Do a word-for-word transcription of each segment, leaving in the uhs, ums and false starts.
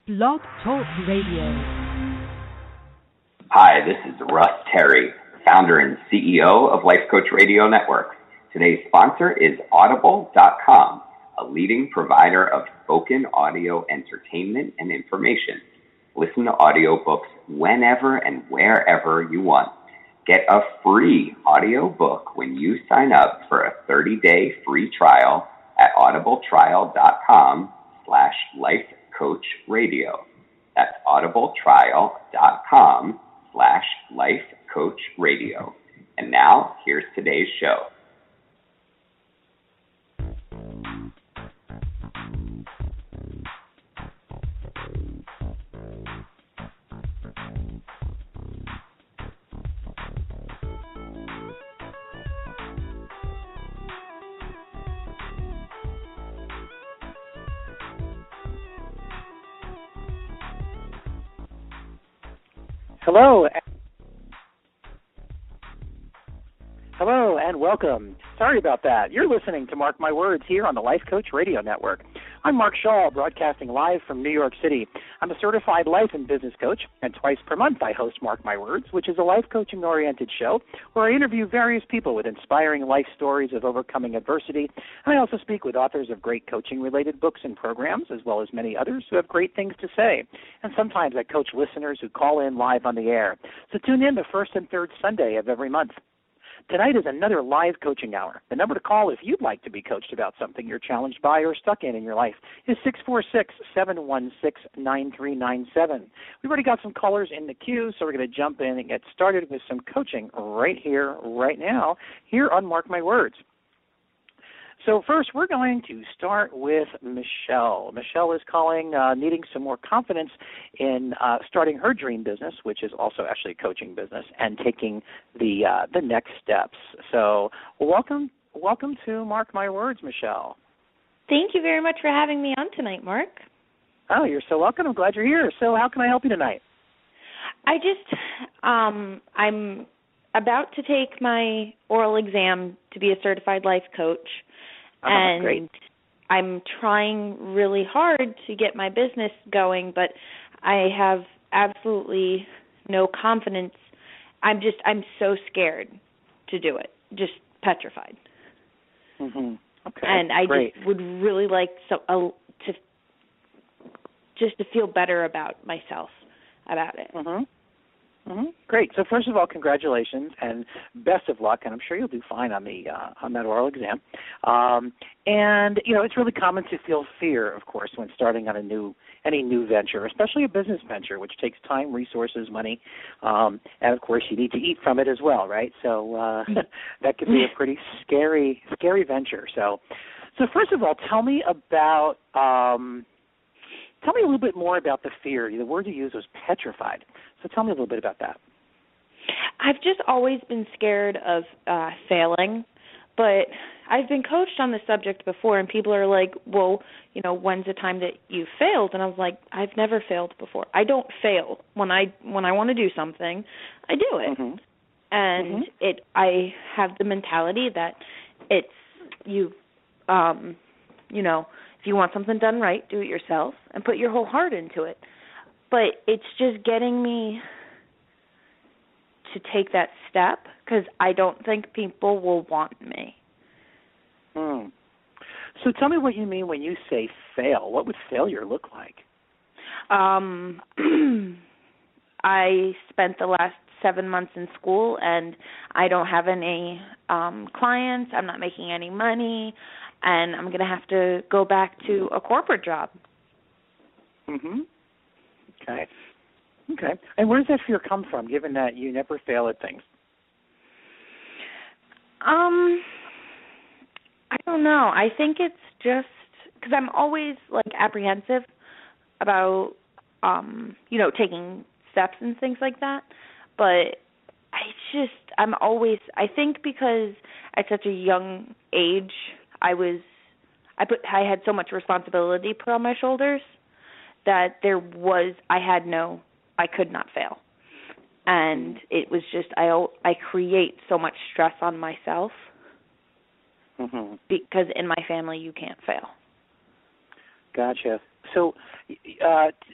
Blog Talk Radio. Hi, this is Russ Terry, founder and C E O of Life Coach Radio Network. Today's sponsor is Audible dot com, a leading provider of spoken audio entertainment and information. Listen to audiobooks whenever and wherever you want. Get a free audiobook when you sign up for a thirty-day free trial at audibletrial.com slash lifecoachradio. That's audibletrial.com slash lifecoachradio. And now, here's today's show. Hello. Hello and welcome. Sorry about that. You're listening to Mark My Words here on the Life Coach Radio Network. I'm Mark Shaw, broadcasting live from New York City. I'm a certified life and business coach, and twice per month I host Mark My Words, which is a life coaching-oriented show where I interview various people with inspiring life stories of overcoming adversity. And I also speak with authors of great coaching-related books and programs, as well as many others who have great things to say. And sometimes I coach listeners who call in live on the air. So tune in the first and third Sunday of every month. Tonight is another live coaching hour. The number to call if you'd like to be coached about something you're challenged by or stuck in in your life is six four six, seven one six, nine three nine seven. We've already got some callers in the queue, so we're going to jump in and get started with some coaching right here, right now, here on Mark My Words. So first, we're going to start with Michelle. Michelle is calling, uh, needing some more confidence in uh, starting her dream business, which is also actually a coaching business, and taking the uh, the next steps. So welcome, welcome to Mark My Words, Michelle. Thank you very much for having me on tonight, Mark. Oh, you're so welcome. I'm glad you're here. So how can I help you tonight? I just, um, I'm about to take my oral exam to be a certified life coach. Oh, and great. I'm trying really hard to get my business going, but I have absolutely no confidence. I'm just, I'm so scared to do it, just petrified. Mm-hmm. Okay, and I great. just would really like so, uh, to just to feel better about myself about it. Mm-hmm. Mm-hmm. Great. So first of all, congratulations and best of luck, and I'm sure you'll do fine on the uh, on that oral exam. Um, and you know, it's really common to feel fear, of course, when starting on a new any new venture, especially a business venture, which takes time, resources, money, um, and of course, you need to eat from it as well, right? So uh, that could be a pretty scary scary venture. So, so first of all, tell me about. Um, Tell me a little bit more about the fear. The word you used was petrified. So tell me a little bit about that. I've just always been scared of uh, failing, but I've been coached on the subject before, and people are like, well, you know, when's the time that you failed? And I was like, I've never failed before. I don't fail. When I when I want to do something, I do it. Mm-hmm. And mm-hmm. it I have the mentality that it's you, um, you know, if you want something done right, do it yourself and put your whole heart into it. But it's just getting me to take that step because I don't think people will want me. Hmm. So tell me what you mean when you say fail. What would failure look like? Um, I spent the last seven months in school, and I don't have any um, clients. I'm not making any money. And I'm going to have to go back to a corporate job. Mm-hmm. Okay. Okay. And where does that fear come from, given that you never fail at things? Um, I don't know. I think it's just because I'm always, like, apprehensive about, um, you know, taking steps and things like that. But I just, I'm always, I think because at such a young age, I was, I put, I had so much responsibility put on my shoulders that there was, I had no, I could not fail. And it was just, I, I create so much stress on myself mm-hmm. because in my family you can't fail. Gotcha. So uh,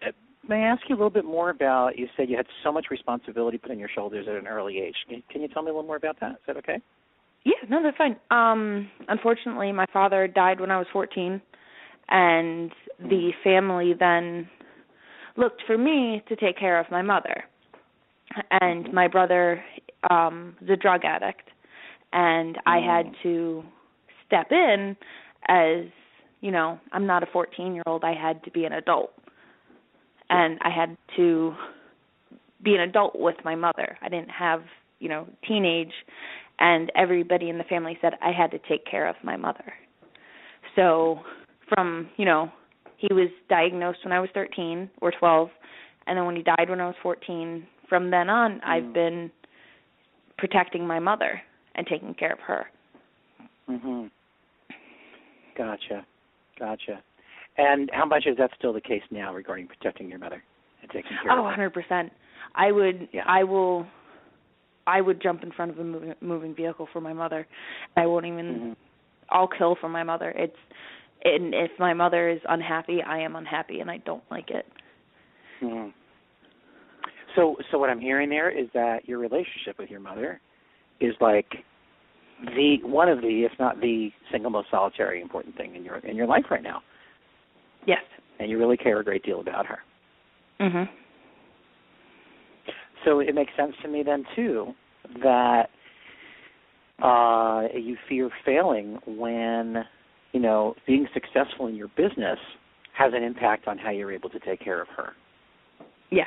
may I ask you a little bit more about, you said you had so much responsibility put on your shoulders at an early age. Can, can you tell me a little more about that? Is that okay? Yeah, no, that's fine. Um, unfortunately, my father died when I was fourteen, and the family then looked for me to take care of my mother. And my brother um, was a drug addict, and I had to step in as, you know, I'm not a fourteen-year-old. I had to be an adult. And I had to be an adult with my mother. I didn't have, you know, teenage, and everybody in the family said I had to take care of my mother. So from, you know, he was diagnosed when I was thirteen or twelve, and then when he died when I was fourteen, from then on, mm. I've been protecting my mother and taking care of her. Mm-hmm. Gotcha. Gotcha. And how much is that still the case now regarding protecting your mother and taking care oh, of her? one hundred percent. I would, yeah. I will, I would jump in front of a moving, moving vehicle for my mother. I won't even, mm-hmm. I'll kill for my mother. It's, and if my mother is unhappy, I am unhappy, and I don't like it. Mm-hmm. So, so what I'm hearing there is that your relationship with your mother is like the one of the, if not the single most solitary important thing in your in your life right now. Yes. And you really care a great deal about her. Mhm. So it makes sense to me then too that uh, you fear failing when, you know, being successful in your business has an impact on how you're able to take care of her. Yes.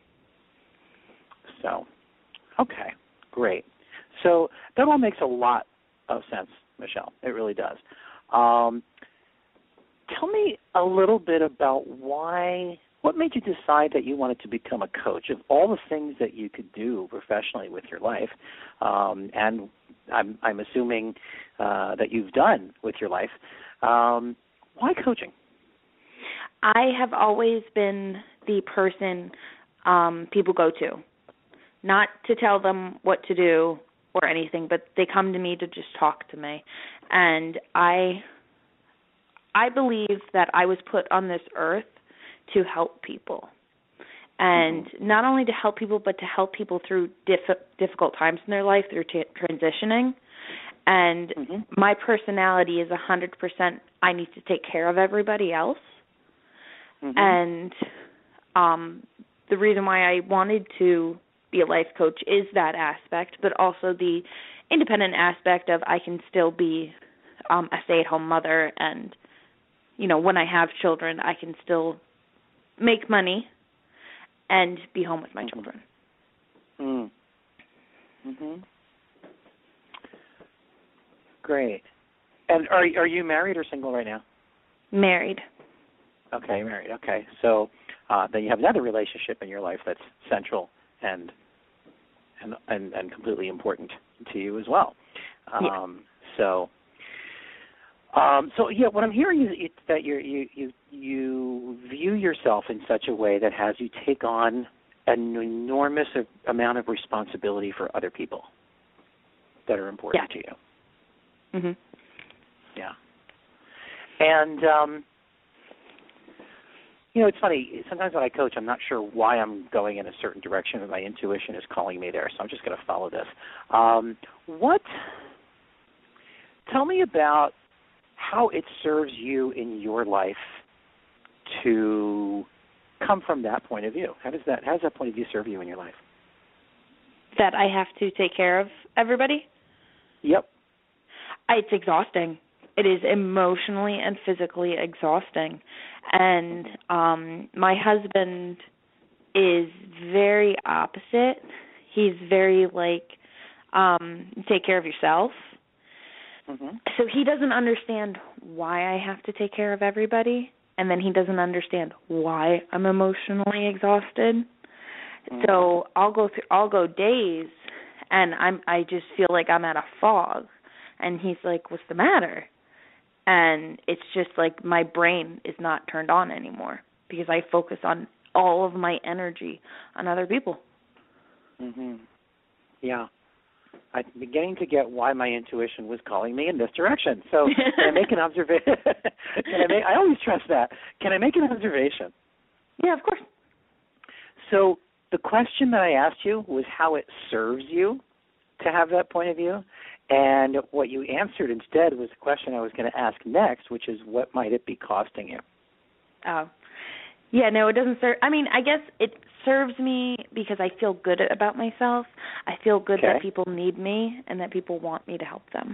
So, okay, great. So that all makes a lot of sense, Michelle. It really does. Um, tell me a little bit about why, what made you decide that you wanted to become a coach? Of all the things that you could do professionally with your life, um, and I'm, I'm assuming uh, that you've done with your life, um, why coaching? I have always been the person um, people go to. Not to tell them what to do or anything, but they come to me to just talk to me. And I I believe that I was put on this earth to help people. And mm-hmm. not only to help people, but to help people through diff- difficult times in their life, through t- transitioning. And mm-hmm. my personality is one hundred percent I need to take care of everybody else. Mm-hmm. And um, the reason why I wanted to be a life coach is that aspect, but also the independent aspect of I can still be um, a stay-at-home mother, and, you know, when I have children, I can still make money and be home with my mm-hmm. children. Mm. Mm-hmm. Great. And are are you married or single right now? Married. Okay, married. Okay. So uh, then you have another relationship in your life that's central and and and, and completely important to you as well. Um, yeah. So, um, so yeah, what I'm hearing is it, that you you you you view yourself in such a way that has you take on an enormous amount of responsibility for other people that are important yeah. to you. Mhm. Yeah. And um, you know, it's funny. Sometimes when I coach, I'm not sure why I'm going in a certain direction, but my intuition is calling me there. So I'm just going to follow this. Um, what? Tell me about how it serves you in your life to come from that point of view. How does that? How does that point of view serve you in your life? That I have to take care of everybody? Yep. It's exhausting. It is emotionally and physically exhausting. And um, my husband is very opposite. He's very like, um, take care of yourself. Mm-hmm. So he doesn't understand why I have to take care of everybody, and then he doesn't understand why I'm emotionally exhausted. Mm-hmm. So I'll go through, I'll go days, and I'm I just feel like I'm at a fog. And he's like, what's the matter? And it's just like my brain is not turned on anymore because I focus on all of my energy on other people. Mhm. Yeah. I'm beginning to get why my intuition was calling me in this direction. So can I make an observation? Can I make? I always trust that. Can I make an observation? Yeah, of course. So the question that I asked you was how it serves you to have that point of view. And what you answered instead was the question I was going to ask next, which is what might it be costing you? Oh. Yeah, no, it doesn't serve. I mean, I guess it serves me because I feel good about myself. I feel good Okay. that people need me and that people want me to help them.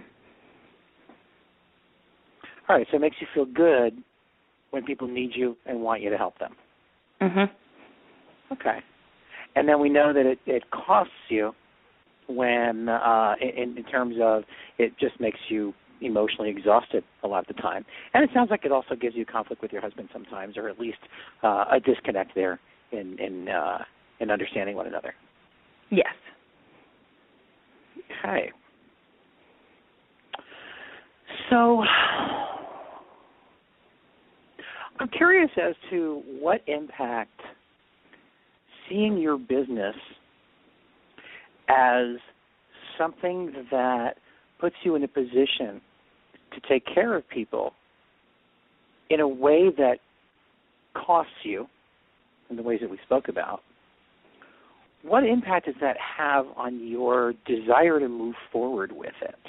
All right, so it makes you feel good when people need you and want you to help them. Mhm. Okay. And then we know that it, it costs you when, uh, in, in terms of it just makes you emotionally exhausted a lot of the time. And it sounds like it also gives you conflict with your husband sometimes, or at least uh, a disconnect there in in, uh, in understanding one another. Yes. Okay. So I'm curious as to what impact seeing your business as something that puts you in a position to take care of people in a way that costs you, in the ways that we spoke about. What impact does that have on your desire to move forward with it?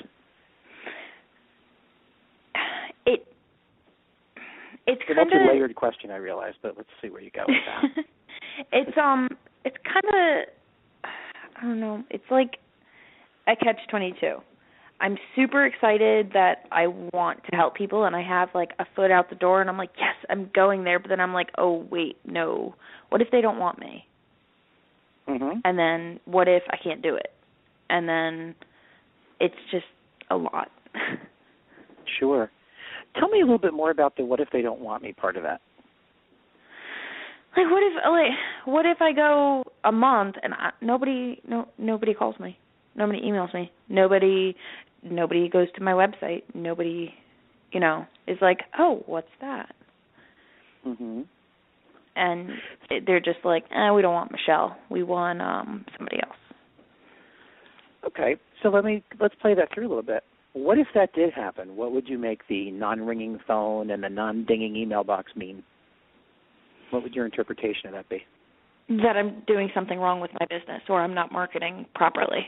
It it's It's a kind of multi-layered question, I realize, but let's see where you go with that. it's um it's kind of I don't know. It's like a catch twenty-two. I'm super excited that I want to help people and I have like a foot out the door and I'm like, yes, I'm going there. But then I'm like, oh, wait, no. What if they don't want me? Mm-hmm. And then what if I can't do it? And then it's just a lot. Sure. Tell me a little bit more about the what if they don't want me part of that. Like what if like what if I go a month and I, nobody no nobody calls me, nobody emails me, nobody nobody goes to my website, nobody, you know, is like, oh, what's that? Mm-hmm. And it, they're just like, eh, we don't want Michelle, we want um somebody else. Okay, so let me let's play that through a little bit. What if that did happen? What would you make the non-ringing phone and the non-dinging email box mean? What would your interpretation of that be? That I'm doing something wrong with my business or I'm not marketing properly.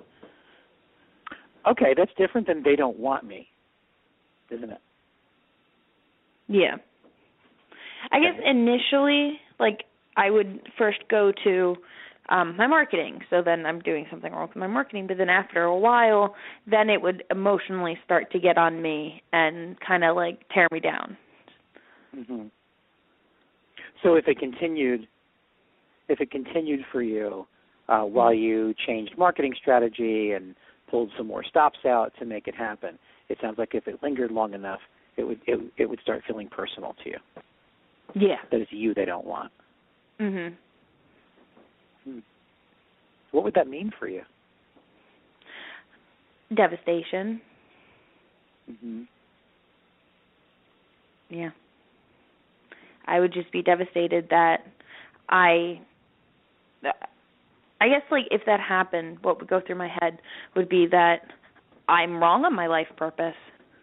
Okay, that's different than they don't want me, isn't it? Yeah. I guess initially, like, I would first go to um, my marketing. So then I'm doing something wrong with my marketing. But then after a while, then it would emotionally start to get on me and kind of, like, tear me down. Mm-hmm. So if it continued, if it continued for you uh, while you changed marketing strategy and pulled some more stops out to make it happen, it sounds like if it lingered long enough, it would it, it would start feeling personal to you. Yeah. That it's you they don't want. Mhm. Hmm. What would that mean for you? Devastation. Mhm. Yeah. I would just be devastated that I, I guess, like, if that happened, what would go through my head would be that I'm wrong on my life purpose.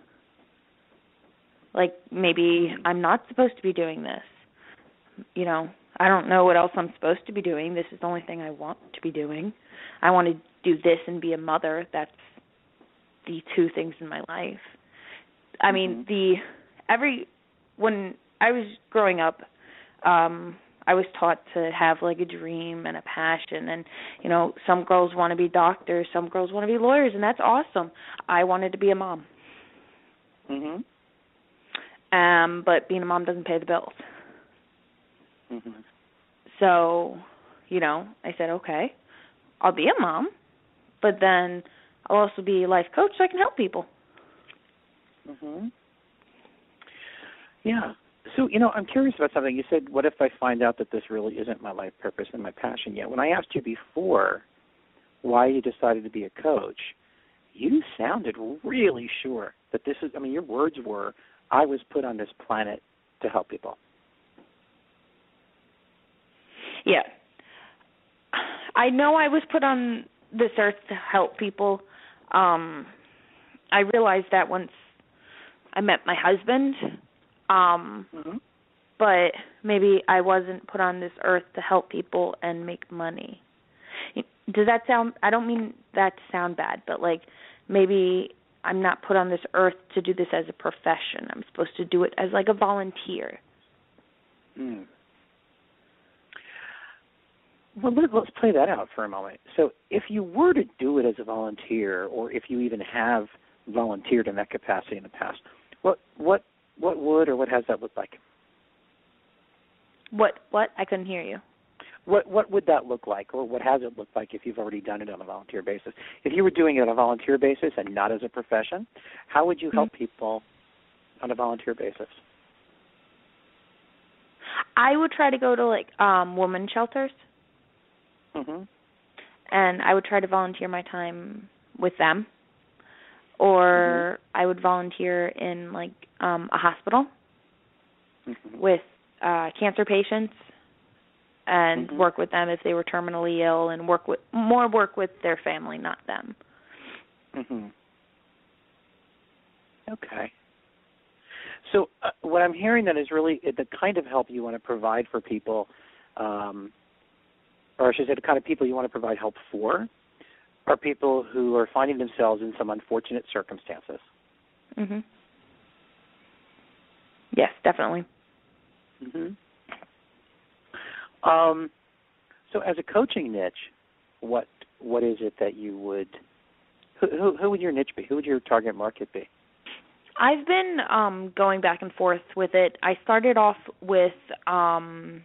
Like, maybe I'm not supposed to be doing this. You know, I don't know what else I'm supposed to be doing. This is the only thing I want to be doing. I want to do this and be a mother. That's the two things in my life. I mean, the every when I was growing up, um, I was taught to have like a dream and a passion, and you know, some girls want to be doctors, some girls want to be lawyers, and that's awesome. I wanted to be a mom. Mhm. Um, but being a mom doesn't pay the bills. Mhm. So, you know, I said, okay, I'll be a mom, but then I'll also be a life coach so I can help people. Mhm. Yeah. So, you know, I'm curious about something. You said, what if I find out that this really isn't my life purpose and my passion yet? When I asked you before why you decided to be a coach, you sounded really sure that this is, I mean, your words were, I was put on this planet to help people. Yeah. I know I was put on this earth to help people. Um, I realized that once I met my husband. Um, mm-hmm. but maybe I wasn't put on this earth to help people and make money. Does that sound, I don't mean that to sound bad, but like maybe I'm not put on this earth to do this as a profession. I'm supposed to do it as like a volunteer. Mm. Well, let, let's play that out for a moment. So if you were to do it as a volunteer, or if you even have volunteered in that capacity in the past, what what what would or what has that looked like? What what? I couldn't hear you. What what would that look like, or what has it looked like if you've already done it on a volunteer basis? If you were doing it on a volunteer basis and not as a profession, how would you help mm-hmm. people on a volunteer basis? I would try to go to like um, women's shelters, mm-hmm. and I would try to volunteer my time with them, or mm-hmm. I would volunteer in like um, a hospital mm-hmm. with uh, cancer patients. And mm-hmm. work with them if they were terminally ill, and work with more work with their family, not them. Mm-hmm. Okay. So uh, what I'm hearing then is really the kind of help you want to provide for people, um, or I should say the kind of people you want to provide help for, are people who are finding themselves in some unfortunate circumstances. Mm-hmm. Yes, definitely. Mm-hmm. Um, so as a coaching niche, what what is it that you would, who, who, who would your niche be? Who would your target market be? I've been um, going back and forth with it. I started off with um,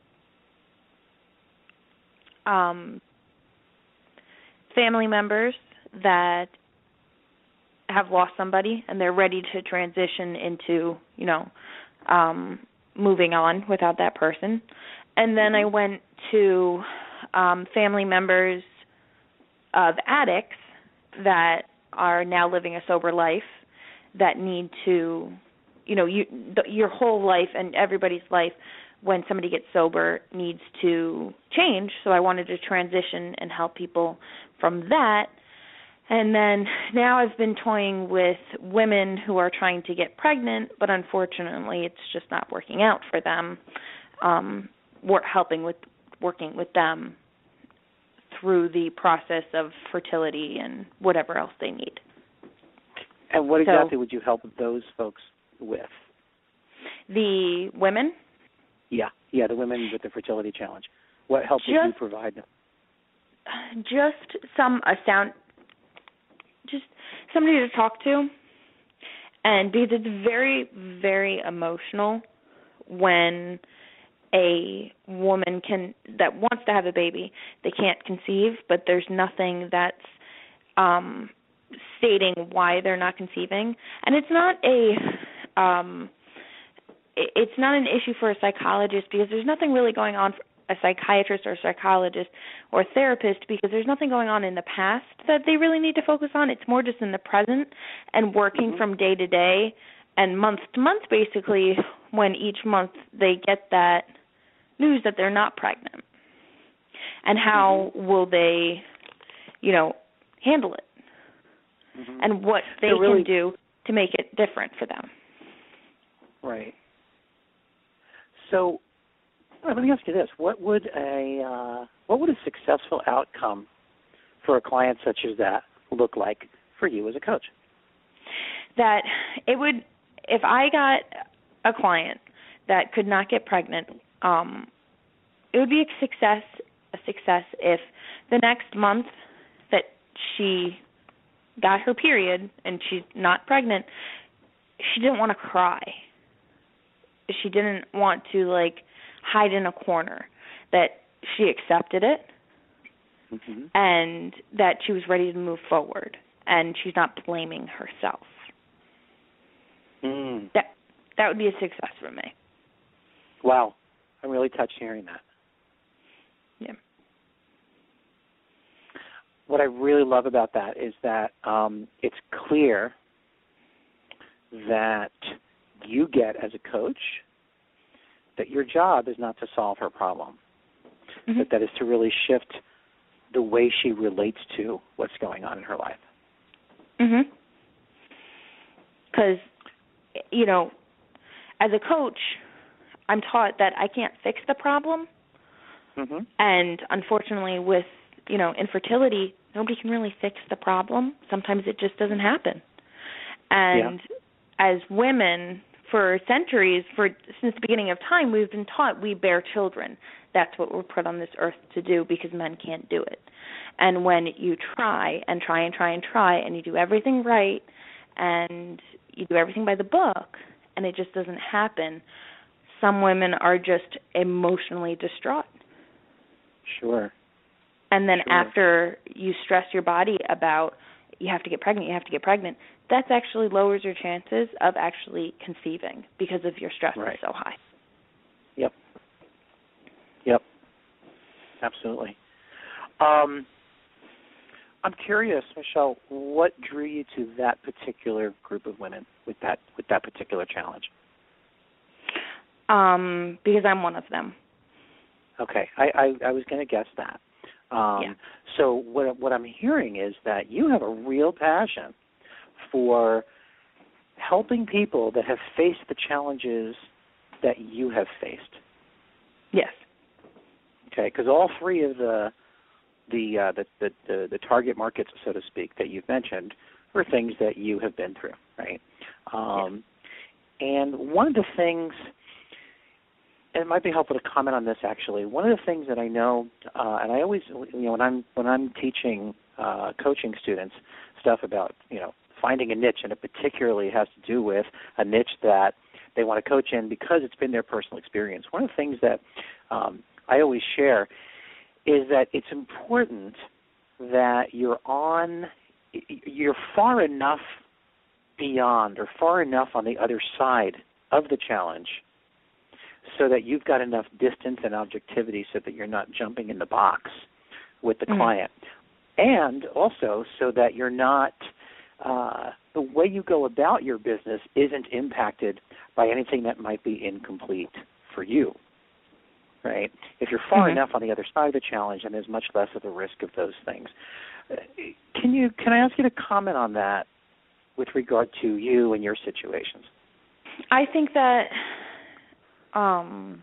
um, family members that have lost somebody and they're ready to transition into, you know, um, moving on without that person. And then I went to um, family members of addicts that are now living a sober life that need to, you know, you, the, your whole life and everybody's life when somebody gets sober needs to change. So I wanted to transition and help people from that. And then now I've been toying with women who are trying to get pregnant, but unfortunately it's just not working out for them. Um, Work, helping with working with them through the process of fertility and whatever else they need. And what exactly so, would you help those folks with? The women? Yeah, yeah, the women with the fertility challenge. What help just, would you provide them? Just some a sound, just somebody to talk to, and because it's very, very emotional when a woman can that wants to have a baby, they can't conceive, but there's nothing that's um, stating why they're not conceiving, and it's not a um, it's not an issue for a psychologist because there's nothing really going on for a psychiatrist or a psychologist or a therapist because there's nothing going on in the past that they really need to focus on. It's more just in the present and working mm-hmm. from day to day and month to month, basically, when each month they get that news that they're not pregnant. And how mm-hmm. will they, you know, handle it? Mm-hmm. And what they so really, can do to make it different for them. Right. So let me ask you this: What would a uh, what would a successful outcome for a client such as that look like for you as a coach? That it would, if I got a client that could not get pregnant, um, it would be a success. A success if the next month that she got her period and she's not pregnant, she didn't want to cry. She didn't want to like hide in a corner. That she accepted it, mm-hmm. and that she was ready to move forward, and she's not blaming herself. Mm. That that would be a success for me. Wow, I'm really touched hearing that. Yeah. What I really love about that is that um, it's clear that you get as a coach that your job is not to solve her problem, mm-hmm. but that is to really shift the way she relates to what's going on in her life. Mm-hmm. Because, you know, as a coach, I'm taught that I can't fix the problem. Mm-hmm. And unfortunately, with, you know, infertility, nobody can really fix the problem. Sometimes it just doesn't happen. And yeah. as women, for centuries, for since the beginning of time, we've been taught we bear children. That's what we're put on this earth to do because men can't do it. And when you try and try and try and try and you do everything right and you do everything by the book and it just doesn't happen, some women are just emotionally distraught. Sure. And then sure. after you stress your body about you have to get pregnant, you have to get pregnant, that actually lowers your chances of actually conceiving because of your stress right. is so high. Yep. Yep. Absolutely. Um, I'm curious, Michelle, what drew you to that particular group of women with that with that particular challenge? Um, because I'm one of them. Okay, I, I, I was going to guess that. Um, yeah. So what what I'm hearing is that you have a real passion for helping people that have faced the challenges that you have faced. Yes. Okay, because all three of the the, uh, the the the the target markets, so to speak, that you've mentioned are things that you have been through, right? Um, yes. And one of the things. And it might be helpful to comment on this. Actually, one of the things that I know, uh, and I always, you know, when I'm when I'm teaching, uh, coaching students stuff about, you know, finding a niche, and it particularly has to do with a niche that they want to coach in because it's been their personal experience. One of the things that um, I always share is that it's important that you're on, you're far enough beyond or far enough on the other side of the challenge so that you've got enough distance and objectivity so that you're not jumping in the box with the mm-hmm. client. And also so that you're not, uh, the way you go about your business isn't impacted by anything that might be incomplete for you, right? If you're far mm-hmm. enough on the other side of the challenge, then there's much less of a risk of those things. Can you? Can I ask you to comment on that with regard to you and your situations? I think that Um,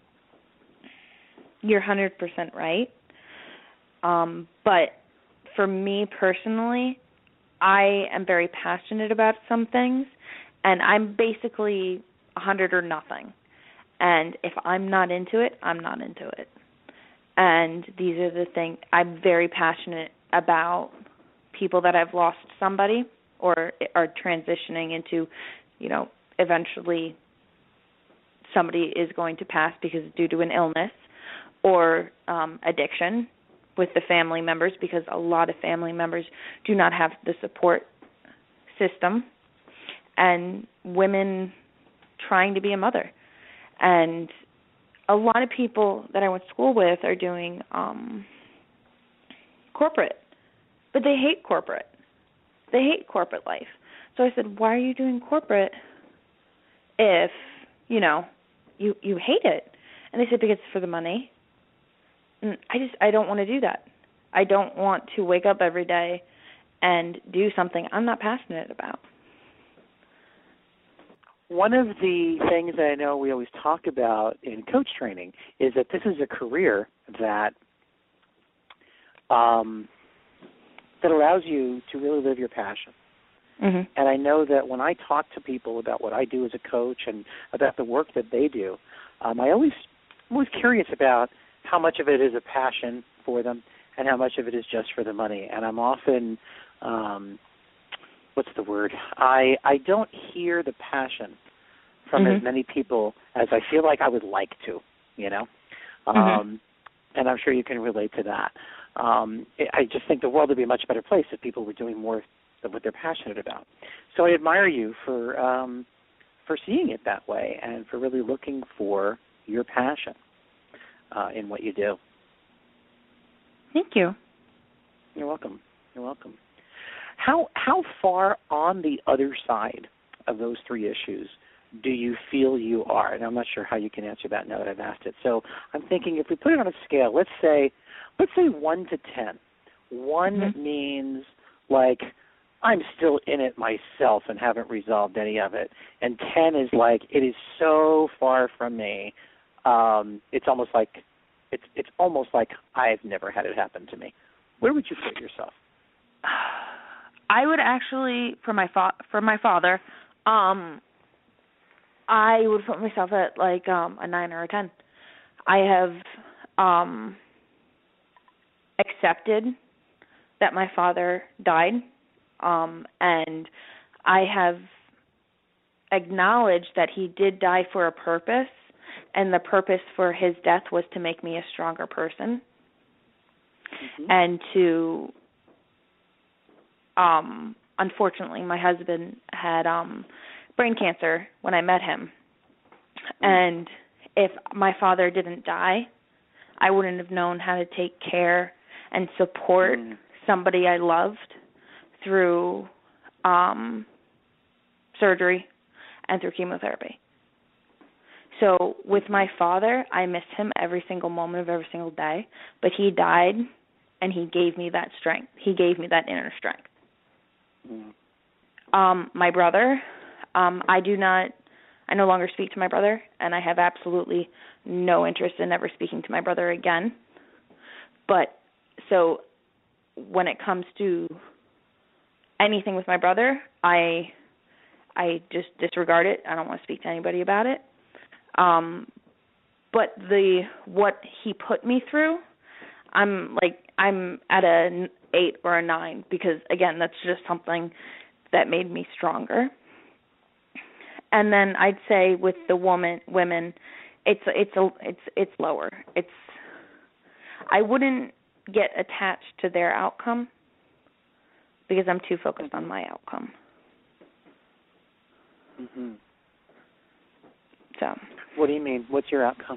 you're one hundred percent right. Um, but for me personally, I am very passionate about some things, and I'm basically one hundred or nothing. And if I'm not into it, I'm not into it. And these are the things, I'm very passionate about people that have lost somebody or are transitioning into, you know, eventually somebody is going to pass because due to an illness or um, addiction with the family members, because a lot of family members do not have the support system, and women trying to be a mother. And a lot of people that I went to school with are doing um, corporate, but they hate corporate. They hate corporate life. So I said, why are you doing corporate if, you know, You you hate it? And they said, because it's for the money. And I just, I don't want to do that. I don't want to wake up every day and do something I'm not passionate about. One of the things that I know we always talk about in coach training is that this is a career that um, that allows you to really live your passion. Mm-hmm. And I know that when I talk to people about what I do as a coach and about the work that they do, um, I always I'm always curious about how much of it is a passion for them and how much of it is just for the money. And I'm often, um, what's the word? I I don't hear the passion from mm-hmm. as many people as I feel like I would like to, you know. Um, mm-hmm. And I'm sure you can relate to that. Um, I just think the world would be a much better place if people were doing more of what they're passionate about. So I admire you for um, for seeing it that way and for really looking for your passion uh, in what you do. Thank you. You're welcome. You're welcome. How how far on the other side of those three issues do you feel you are? And I'm not sure how you can answer that now that I've asked it. So I'm thinking if we put it on a scale, let's say let's say one to ten. One mm-hmm. means like I'm still in it myself and haven't resolved any of it. And ten is like, it is so far from me. Um, it's almost like it's it's almost like I've never had it happen to me. Where would you put yourself? I would actually, for my fa- for my father, um, I would put myself at like um, a nine or a ten. I have um, accepted that my father died, um, and I have acknowledged that he did die for a purpose, and the purpose for his death was to make me a stronger person, mm-hmm. and to, um, unfortunately, my husband had um, brain cancer when I met him, mm-hmm. and if my father didn't die, I wouldn't have known how to take care and support mm-hmm. somebody I loved through um, surgery and through chemotherapy. So with my father, I miss him every single moment of every single day, but he died, and he gave me that strength. He gave me that inner strength. Mm. Um, my brother, um, I do not, I no longer speak to my brother, and I have absolutely no interest in ever speaking to my brother again. But so when it comes to anything with my brother, I I just disregard it. I don't want to speak to anybody about it. Um, but the what he put me through, I'm like I'm at an eight or a nine because again, that's just something that made me stronger. And then I'd say with the woman women, it's it's a it's it's lower. It's I wouldn't get attached to their outcome because I'm too focused on my outcome. Mm-hmm. So. What do you mean? What's your outcome?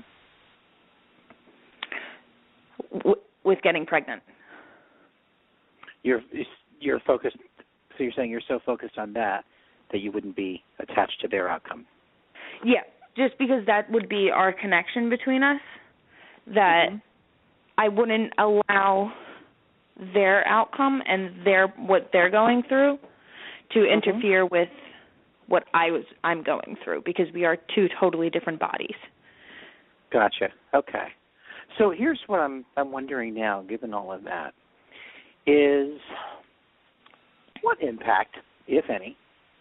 W- with getting pregnant. You're you're focused. So you're saying you're so focused on that that you wouldn't be attached to their outcome. Yeah, just because that would be our connection between us. That mm-hmm. I wouldn't allow their outcome and their what they're going through to mm-hmm. interfere with what I was I'm going through because we are two totally different bodies. Gotcha. Okay. So here's what I'm I'm wondering now, given all of that, is what impact, if any,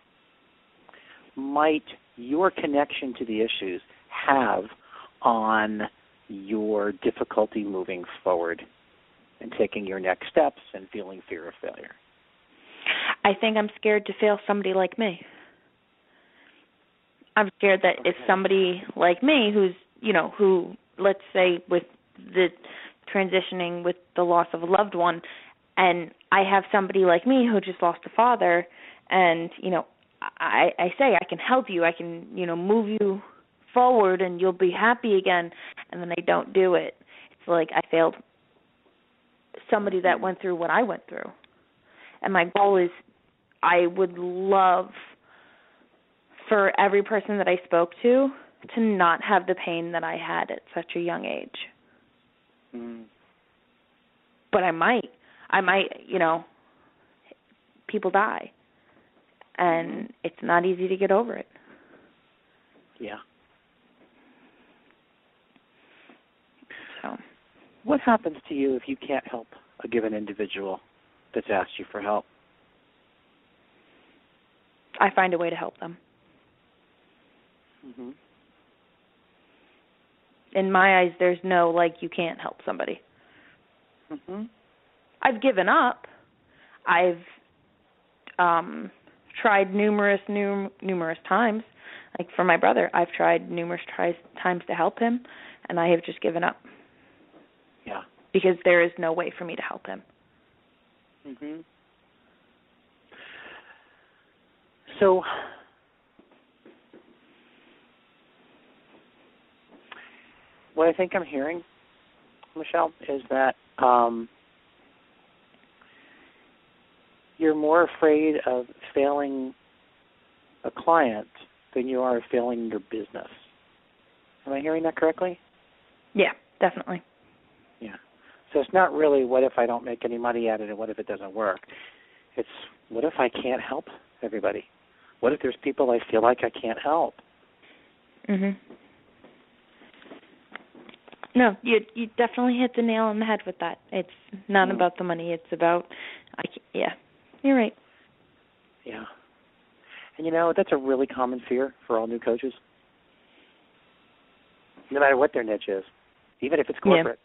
might your connection to the issues have on your difficulty moving forward and taking your next steps and feeling fear of failure? I think I'm scared to fail somebody like me. I'm scared that okay. if somebody like me who's, you know, who, let's say with the transitioning with the loss of a loved one, and I have somebody like me who just lost a father, and, you know, I, I say I can help you, I can, you know, move you forward and you'll be happy again, and then I don't do it. It's like I failed somebody that went through what I went through. And my goal is I would love for every person that I spoke to to not have the pain that I had at such a young age. Mm. But I might. I might, you know, people die. And mm-hmm. it's not easy to get over it. Yeah. So, what happens to you if you can't help a given individual that's asked you for help? I find a way to help them. Mm-hmm. In my eyes, there's no, like, you can't help somebody. Mm-hmm. I've given up. I've um, tried numerous, num- numerous times. Like for my brother, I've tried numerous tries, times to help him, and I have just given up. Yeah. Because there is no way for me to help him. Mm-hmm. So, what I think I'm hearing, Michelle, is that um, you're more afraid of failing a client than you are of failing your business. Am I hearing that correctly? Yeah, definitely. Yeah. So it's not really what if I don't make any money at it and what if it doesn't work. It's what if I can't help everybody? What if there's people I feel like I can't help? Mhm. No, you you definitely hit the nail on the head with that. It's not mm. about the money. It's about, I yeah, you're right. Yeah. And, you know, that's a really common fear for all new coaches, no matter what their niche is, even if it's corporate.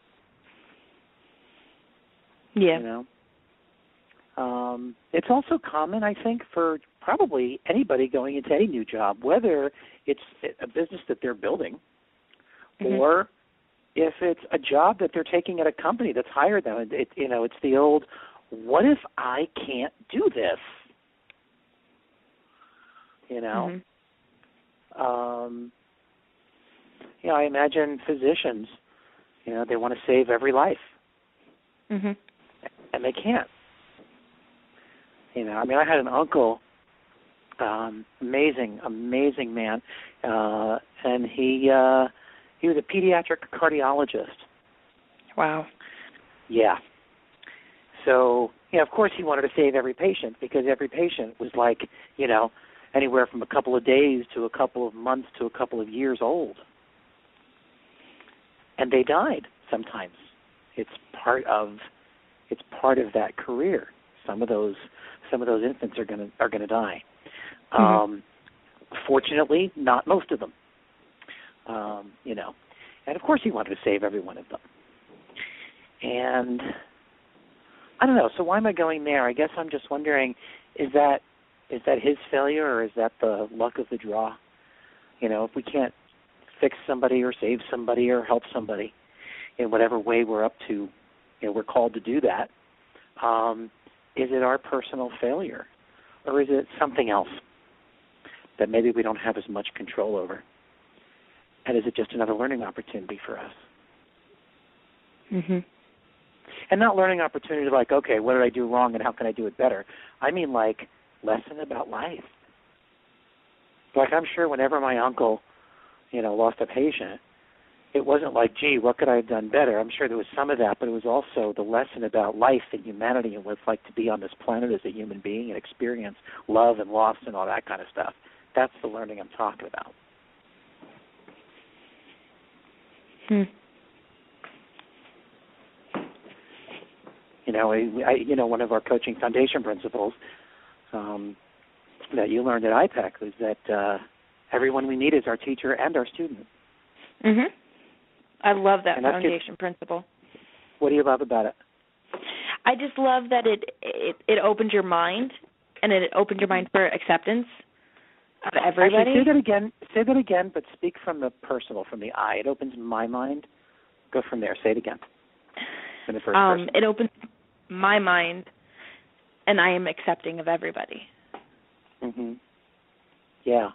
Yeah. yeah. You know? Um, it's also common, I think, for probably anybody going into any new job, whether it's a business that they're building mm-hmm. or if it's a job that they're taking at a company that's hired them. It, you know, it's the old, what if I can't do this? You know, mm-hmm. um, you know, I imagine physicians, you know, they want to save every life, mm-hmm. and they can't. You know, I mean, I had an uncle, um, amazing, amazing man, uh, and he uh, he was a pediatric cardiologist. Wow. Yeah. So, yeah, of course he wanted to save every patient because every patient was like, you know, anywhere from a couple of days to a couple of months to a couple of years old. And they died sometimes. It's part of it's part of that career. Some of those some of those infants are gonna are gonna die. Mm-hmm. Um, fortunately, not most of them. Um, you know. And of course he wanted to save every one of them. And I don't know, so why am I going there? I guess I'm just wondering, is that Is that his failure, or is that the luck of the draw? You know, if we can't fix somebody or save somebody or help somebody in whatever way we're up to, you know, we're called to do that, um, is it our personal failure, or is it something else that maybe we don't have as much control over? And is it just another learning opportunity for us? Mm-hmm. And not learning opportunity like, okay, what did I do wrong and how can I do it better? I mean like, lesson about life. Like I'm sure whenever my uncle, you know, lost a patient, it wasn't like, gee, what could I have done better? I'm sure there was some of that, but it was also the lesson about life and humanity and what it's like to be on this planet as a human being and experience love and loss and all that kind of stuff. That's the learning I'm talking about. Hmm. You know, I, I, you know, one of our coaching foundation principles Um, that you learned at I P E C was that uh, everyone we need is our teacher and our student. Mhm. I love that foundation just, principle. What do you love about it? I just love that it, it it opens your mind, and it opens your mind for acceptance of everybody. Actually, say that again. Say that again, but speak from the personal, from the I. It opens my mind. Go from there. Say it again. In the first um, person. It opens my mind. And I am accepting of everybody. Mhm. Yeah.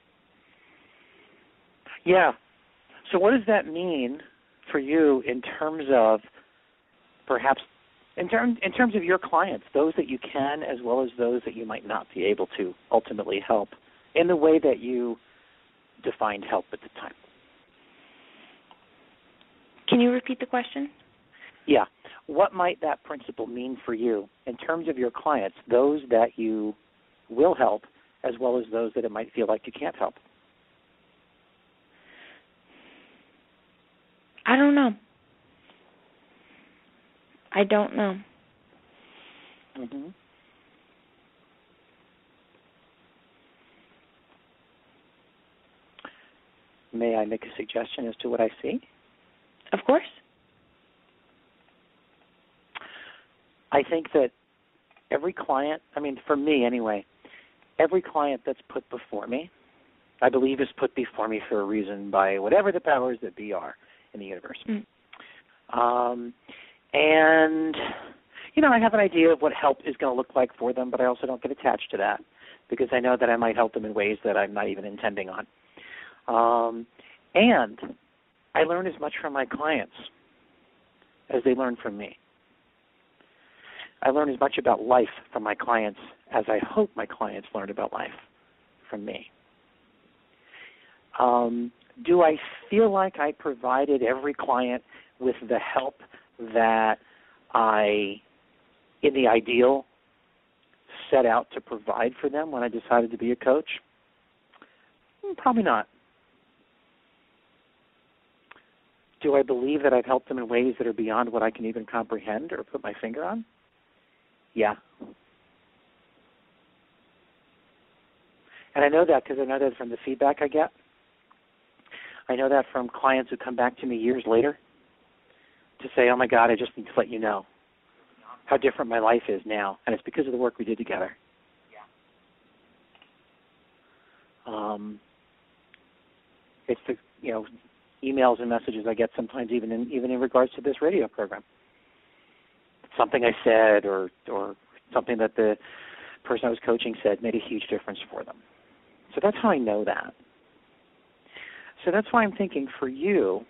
Yeah. So what does that mean for you in terms of perhaps in terms in terms of your clients, those that you can as well as those that you might not be able to ultimately help in the way that you defined help at the time? Can you repeat the question? Yeah. What might that principle mean for you in terms of your clients, those that you will help as well as those that it might feel like you can't help? I don't know. I don't know. Mm-hmm. May I make a suggestion as to what I see? Of course. I think that every client, I mean, for me anyway, every client that's put before me, I believe is put before me for a reason by whatever the powers that be are in the universe. Mm. Um, and, you know, I have an idea of what help is going to look like for them, but I also don't get attached to that because I know that I might help them in ways that I'm not even intending on. Um, and I learn as much from my clients as they learn from me. I learn as much about life from my clients as I hope my clients learn about life from me. Um, do I feel like I provided every client with the help that I, in the ideal, set out to provide for them when I decided to be a coach? Probably not. Do I believe that I've helped them in ways that are beyond what I can even comprehend or put my finger on? Yeah. And I know that because I know that from the feedback I get. I know that from clients who come back to me years later to say, oh, my God, I just need to let you know how different my life is now. And it's because of the work we did together. Yeah. Um, it's the, you know, emails and messages I get sometimes even in, even in regards to this radio program. Something I said or or something that the person I was coaching said made a huge difference for them. So that's how I know that. So that's why I'm thinking for you,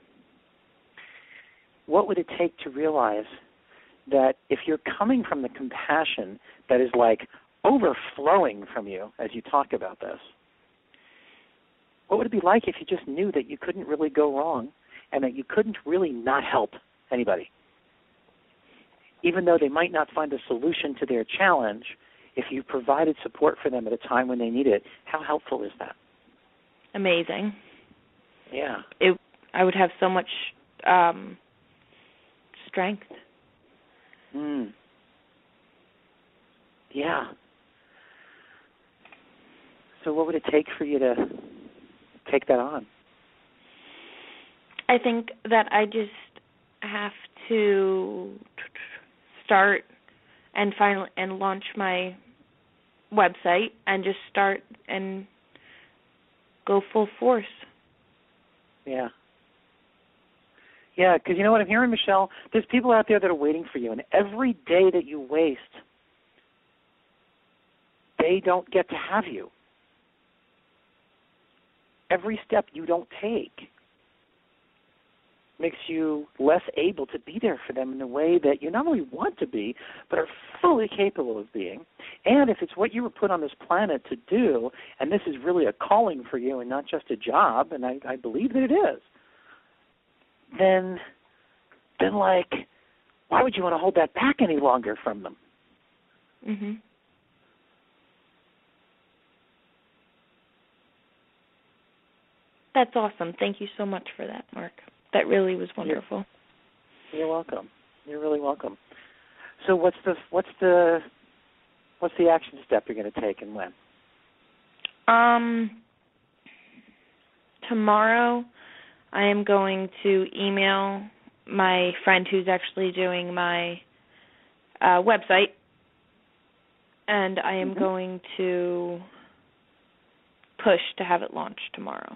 what would it take to realize that if you're coming from the compassion that is like overflowing from you as you talk about this, what would it be like if you just knew that you couldn't really go wrong and that you couldn't really not help anybody? Even though they might not find a solution to their challenge, if you provided support for them at a time when they need it, how helpful is that? Amazing. Yeah. It, I would have so much um, strength. Mm. Yeah. So what would it take for you to take that on? I think that I just have to start and finally and launch my website and just start and go full force. Yeah. Yeah, because you know what I'm hearing, Michelle? There's people out there that are waiting for you, and every day that you waste, they don't get to have you. Every step you don't take makes you less able to be there for them in the way that you not only want to be, but are fully capable of being. And if it's what you were put on this planet to do, and this is really a calling for you and not just a job, and I, I believe that it is, then, then like, why would you want to hold that back any longer from them? Mm-hmm. That's awesome. Thank you so much for that, Mark. That really was wonderful. You're, you're welcome. You're really welcome. So what's the what's the what's the action step you're going to take and when? Um, tomorrow, I am going to email my friend who's actually doing my uh, website, and I am mm-hmm. going to push to have it launched tomorrow.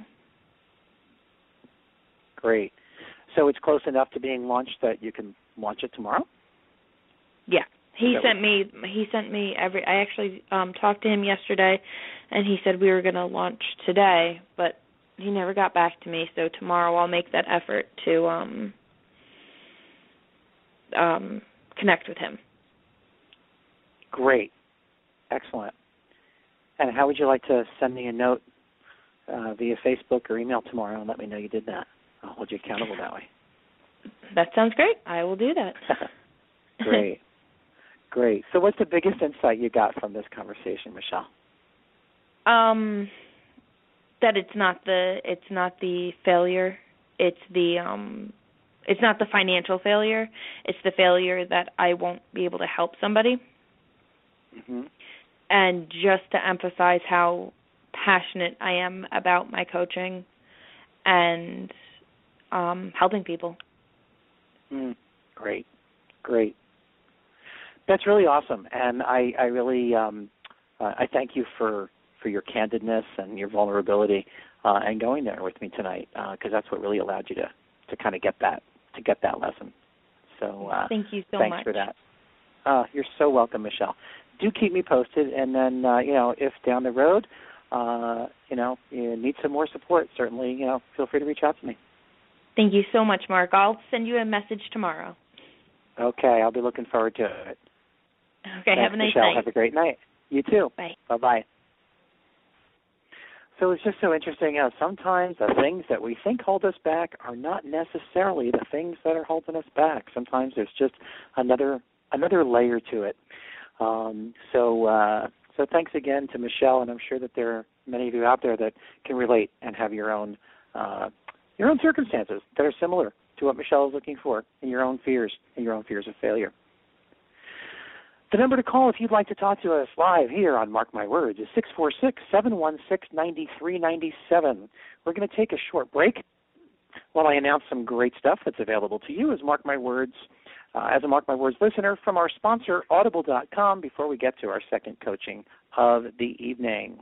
Great. So it's close enough to being launched that you can launch it tomorrow? Yeah. He sent me he sent me every I actually um talked to him yesterday, and he said we were going to launch today, but he never got back to me, so tomorrow I'll make that effort to um um connect with him. Great. Excellent. And how would you like to send me a note uh, via Facebook or email tomorrow and let me know you did that? I'll hold you accountable that way. That sounds great. I will do that. Great. Great. So what's the biggest insight you got from this conversation, Michelle? Um, that it's not the it's not the failure. It's the um, it's not the financial failure. It's the failure that I won't be able to help somebody. Mm-hmm. And just to emphasize how passionate I am about my coaching and um, helping people. Mm, great, great. That's really awesome, and I, I really um, uh, I thank you for, for your candidness and your vulnerability uh, and going there with me tonight, because uh, that's what really allowed you to, to kind of get that to get that lesson. So uh, thank you so thanks much for that. Uh, you're so welcome, Michelle. Do keep me posted, and then uh, you know if down the road uh, you know you need some more support, certainly you know feel free to reach out to me. Thank you so much, Mark. I'll send you a message tomorrow. Okay, I'll be looking forward to it. Okay, Thanks, have a nice Michelle. night. Have a great night. You too. Bye. Bye-bye. So it's just so interesting how sometimes the things that we think hold us back are not necessarily the things that are holding us back. Sometimes there's just another another layer to it. Um, so, uh, so thanks again to Michelle, and I'm sure that there are many of you out there that can relate and have your own uh, your own circumstances that are similar to what Michelle is looking for, and your own fears and your own fears of failure. The number to call if you'd like to talk to us live here on Mark My Words is six four six, seven one six, nine three nine seven. We're going to take a short break while I announce some great stuff that's available to you as Mark My Words, uh, as a Mark My Words listener from our sponsor, audible dot com, before we get to our second coaching of the evening.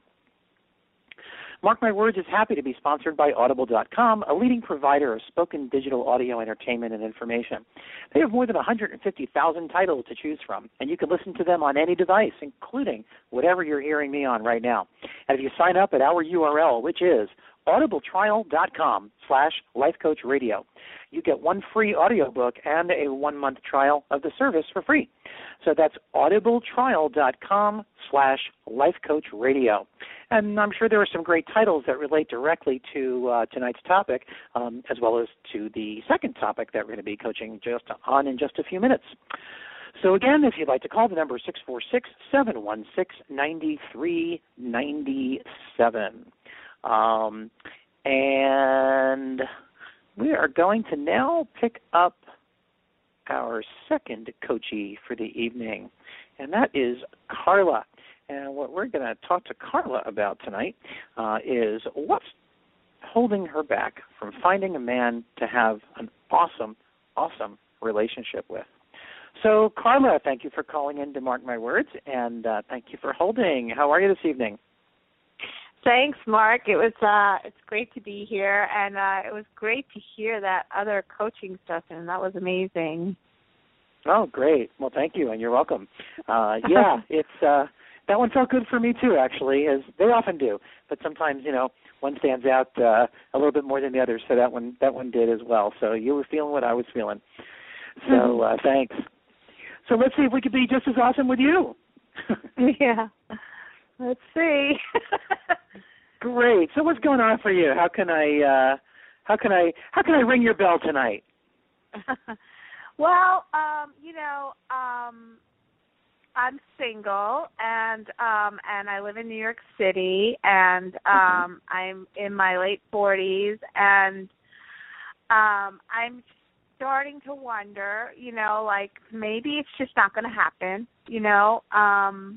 Mark My Words is happy to be sponsored by audible dot com, a leading provider of spoken digital audio entertainment and information. They have more than one hundred fifty thousand titles to choose from, and you can listen to them on any device, including whatever you're hearing me on right now. And if you sign up at our U R L, which is audibletrial.com slash lifecoachradio, you get one free audiobook and a one-month trial of the service for free. So that's audibletrial.com slash lifecoachradio. And I'm sure there are some great titles that relate directly to uh, tonight's topic, um, as well as to the second topic that we're going to be coaching just on in just a few minutes. So again, if you'd like to call, the number is six four six, seven one six, nine three nine seven. Um, and we are going to now pick up our second coachee for the evening, and that is Carla. And what we're going to talk to Carla about tonight uh, is what's holding her back from finding a man to have an awesome, awesome relationship with. So, Carla, thank you for calling in to Mark My Words, and uh, thank you for holding. How are you this evening? Thanks, Mark. It was uh, it's great to be here, and uh, it was great to hear that other coaching stuff, and that was amazing. Oh, great. Well, thank you, and you're welcome. Uh, yeah, it's uh, that one felt good for me too, actually, as they often do. But sometimes, you know, one stands out uh, a little bit more than the other, so that one that one did as well. So you were feeling what I was feeling. So uh, thanks. So let's see if we could be just as awesome with you. Yeah. Let's see. Great. So what's going on for you? How can I uh, how can I how can I ring your bell tonight? Well, um, you know, um, I'm single, and um, and I live in New York City, and um, mm-hmm. I'm in my late forties, and um, I'm starting to wonder, you know, like maybe it's just not going to happen, you know. Um,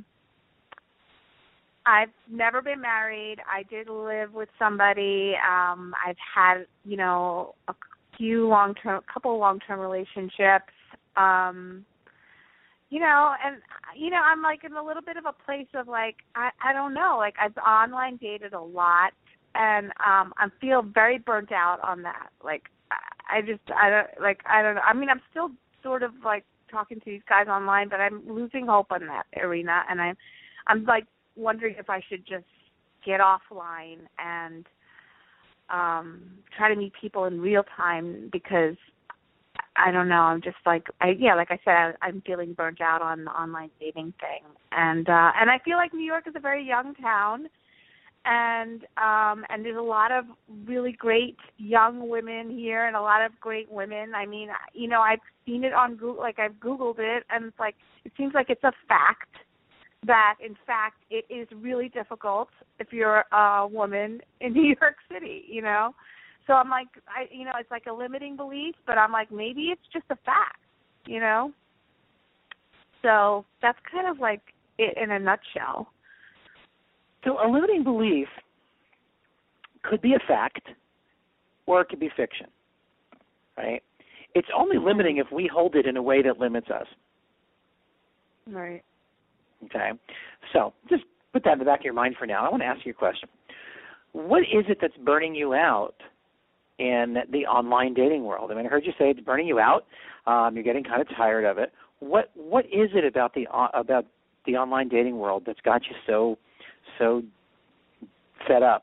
I've never been married. I did live with somebody. Um, I've had, you know, a few long-term, couple long-term relationships. Um, you know, and, you know, I'm like in a little bit of a place of like, I, I don't know, like I've online dated a lot, and um, I feel very burnt out on that. Like, I just, I don't, like, I don't know. I mean, I'm still sort of like talking to these guys online, but I'm losing hope in that arena, and I'm, I'm like, wondering if I should just get offline and um, try to meet people in real time, because I don't know. I'm just like, I, yeah, like I said, I, I'm feeling burnt out on the online dating thing, and uh, and I feel like New York is a very young town, and um, and there's a lot of really great young women here, and a lot of great women. I mean, you know, I've seen it on Google, like I've Googled it, and it's like it seems like it's a fact that, in fact, it is really difficult if you're a woman in New York City, you know. So I'm like, I, you know, it's like a limiting belief, but I'm like, maybe it's just a fact, you know. So that's kind of like it in a nutshell. So a limiting belief could be a fact, or it could be fiction, right? It's only limiting if we hold it in a way that limits us. Right. Okay, so just put that in the back of your mind for now. I want to ask you a question. What is it that's burning you out in the online dating world? I mean, I heard you say it's burning you out. Um, you're getting kind of tired of it. What What is it about the uh, about the online dating world that's got you so so fed up?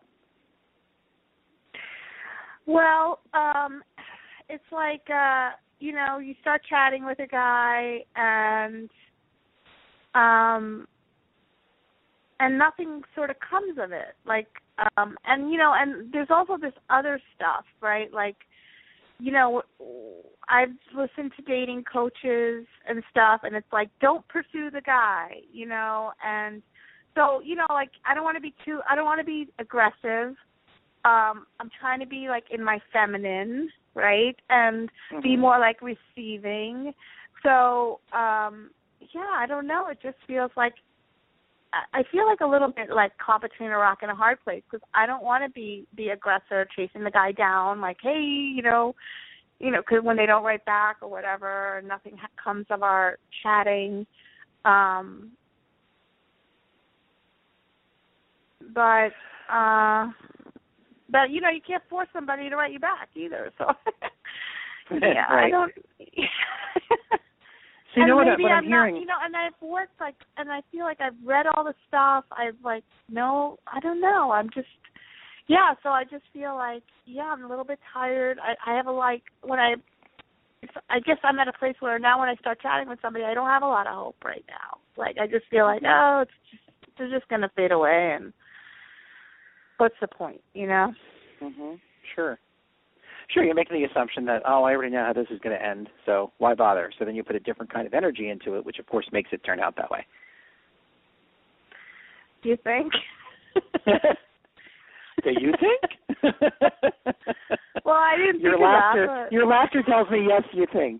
Well, um, it's like uh, you know, you start chatting with a guy and. Um, and nothing sort of comes of it. Like, um, and, you know, and there's also this other stuff, right? Like, you know, I've listened to dating coaches and stuff, and it's like, don't pursue the guy, you know, and so, you know, like, I don't want to be too, I don't want to be aggressive. Um, I'm trying to be, like, in my feminine, right, and mm-hmm. be more, like, receiving. So, um, yeah, I don't know. It just feels like, I feel like a little bit like caught between a rock and a hard place because I don't want to be the aggressor chasing the guy down, like, hey, you know, you know, because when they don't write back or whatever, nothing ha- comes of our chatting. Um, but, uh, but you know, you can't force somebody to write you back either. So, yeah, right. I don't. So you know what, maybe what I'm I'm hearing? Not, you know, and I've worked like, and I feel like I've read all the stuff. I've like, no, I don't know. I'm just, yeah. So I just feel like, yeah, I'm a little bit tired. I, I have a like when I, I guess I'm at a place where now when I start chatting with somebody, I don't have a lot of hope right now. Like I just feel like, oh, it's just, they're just gonna fade away, and what's the point, you know? Mhm. Sure. Sure, you're making the assumption that, oh, I already know how this is going to end, so why bother? So then you put a different kind of energy into it, which, of course, makes it turn out that way. Do you think? Do you think? Well, I didn't your think laughter, of that. But... Your laughter tells me, yes, you think.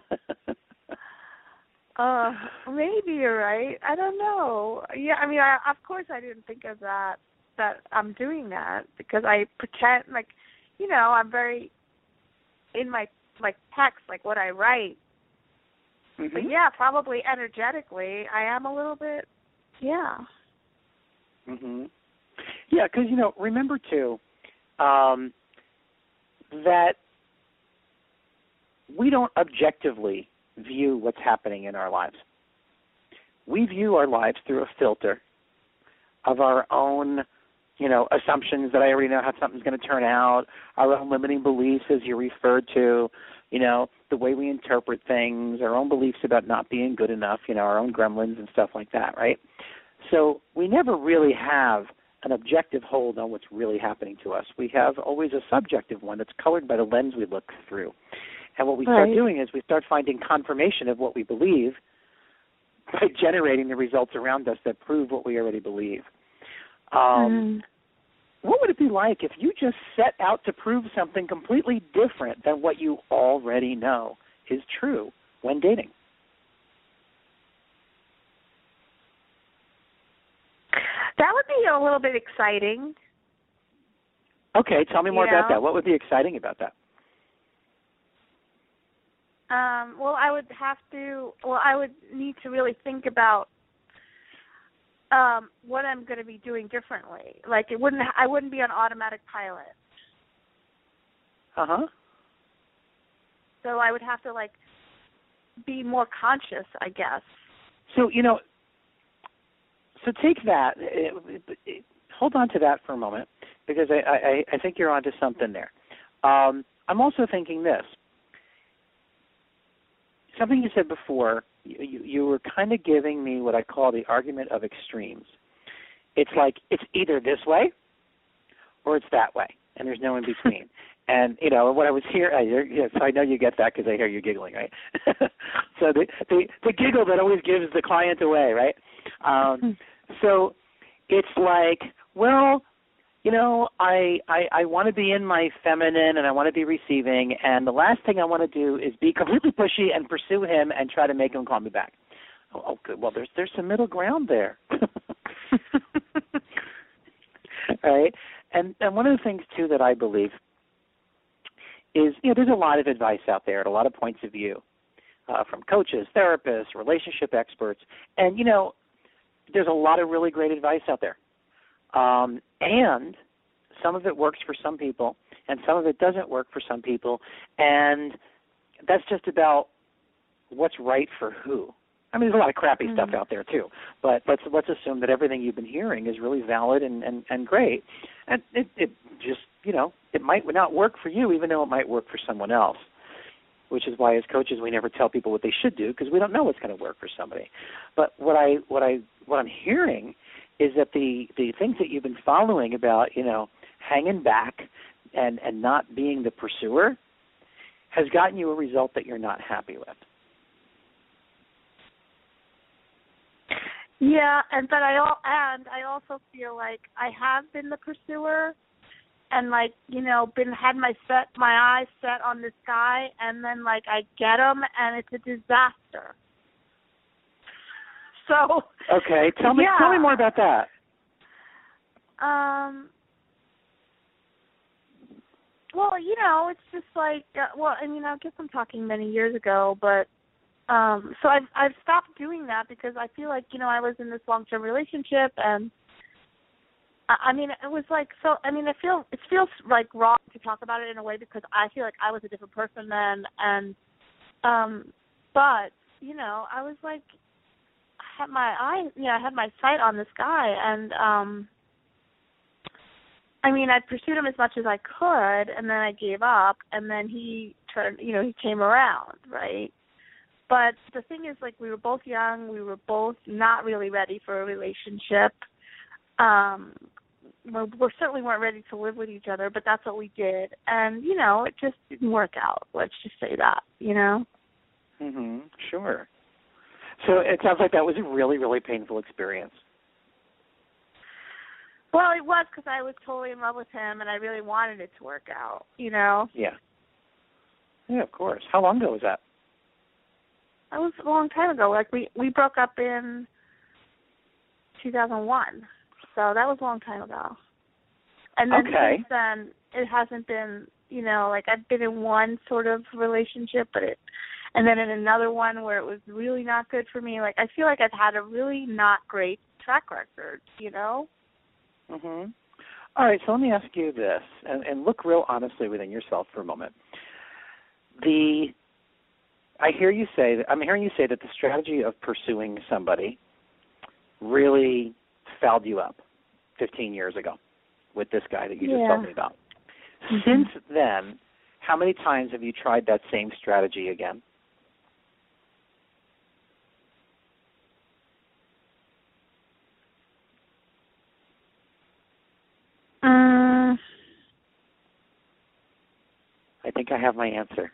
uh, maybe you're right. I don't know. Yeah, I mean, I, of course I didn't think of that, that I'm doing that, because I pretend, like, you know, I'm very in my like text, like what I write. Mm-hmm. But yeah, probably energetically, I am a little bit, yeah. Mhm. Yeah, because you know, remember too, um, that we don't objectively view what's happening in our lives. We view our lives through a filter of our own, you know, assumptions that I already know how something's going to turn out, our own limiting beliefs, as you referred to, you know, the way we interpret things, our own beliefs about not being good enough, you know, our own gremlins and stuff like that, right? So we never really have an objective hold on what's really happening to us. We have always a subjective one that's colored by the lens we look through. And what we start right. doing is we start finding confirmation of what we believe by generating the results around us that prove what we already believe. Um, mm. What would it be like if you just set out to prove something completely different than what you already know is true when dating? That would be a little bit exciting. Okay, tell me more you about know? that. What would be exciting about that? Um, well, I would have to, well, I would need to really think about Um, what I'm going to be doing differently. Like it wouldn't, I wouldn't be on automatic pilot. Uh huh. So I would have to like be more conscious, I guess. So you know, so take that. It, it, it, hold on to that for a moment, because I, I, I think you're onto something there. Um, I'm also thinking this. Something you said before. You, you were kind of giving me what I call the argument of extremes. It's like it's either this way or it's that way, and there's no in between. And, you know, what I was hearing, yes, I know you get that because I hear you giggling, right? So the, the the giggle that always gives the client away, right? Um, so it's like, well, you know, I, I, I want to be in my feminine and I want to be receiving, and the last thing I want to do is be completely pushy and pursue him and try to make him call me back. Oh, oh good. Well, there's there's some middle ground there. Right? And and one of the things, too, that I believe is, you know, there's a lot of advice out there, a lot of points of view uh, from coaches, therapists, relationship experts, and, you know, there's a lot of really great advice out there. Um, and some of it works for some people, and some of it doesn't work for some people, and that's just about what's right for who. I mean, there's a lot of crappy mm-hmm. stuff out there too, but let's let's assume that everything you've been hearing is really valid and, and, and great, and it, it just, you know, it might not work for you, even though it might work for someone else, which is why as coaches we never tell people what they should do, because we don't know what's going to work for somebody. But what I what I what I'm hearing is that the, the things that you've been following about, you know, hanging back and, and not being the pursuer, has gotten you a result that you're not happy with. Yeah, and but I al- and I also feel like I have been the pursuer, and like you know, been had my set my eyes set on this guy, and then like I get him, and it's a disaster. So okay, tell me yeah. tell me more about that. Um. Well, you know, it's just like uh, well, I mean, I guess I'm talking many years ago, but. Um, so I've I've stopped doing that because I feel like, you know, I was in this long term relationship, and I, I mean it was like so I mean I feel it feels like wrong to talk about it in a way because I feel like I was a different person then, and um but, you know, I was like I had my eye you know, I had my sight on this guy, and um I mean I pursued him as much as I could, and then I gave up, and then he turned you know, he came around, right? But the thing is, like, we were both young. We were both not really ready for a relationship. Um, we we certainly weren't ready to live with each other, but that's what we did. And, you know, it just didn't work out. Let's just say that, you know? Mm-hmm. Sure. So it sounds like that was a really, really painful experience. Well, it was because I was totally in love with him, and I really wanted it to work out, you know? Yeah. Yeah, of course. How long ago was that? That was a long time ago. Like, we, we broke up in two thousand one. So that was a long time ago. And then okay. since then, it hasn't been, you know, like I've been in one sort of relationship, but it, and then in another one where it was really not good for me. Like, I feel like I've had a really not great track record, you know? Mm-hmm. All right, so let me ask you this, and, and look real honestly within yourself for a moment. The, I hear you say, that, I'm hearing you say that the strategy of pursuing somebody really fouled you up fifteen years ago with this guy that you just yeah. told me about. Mm-hmm. Since then, how many times have you tried that same strategy again? Uh, I think I have my answer.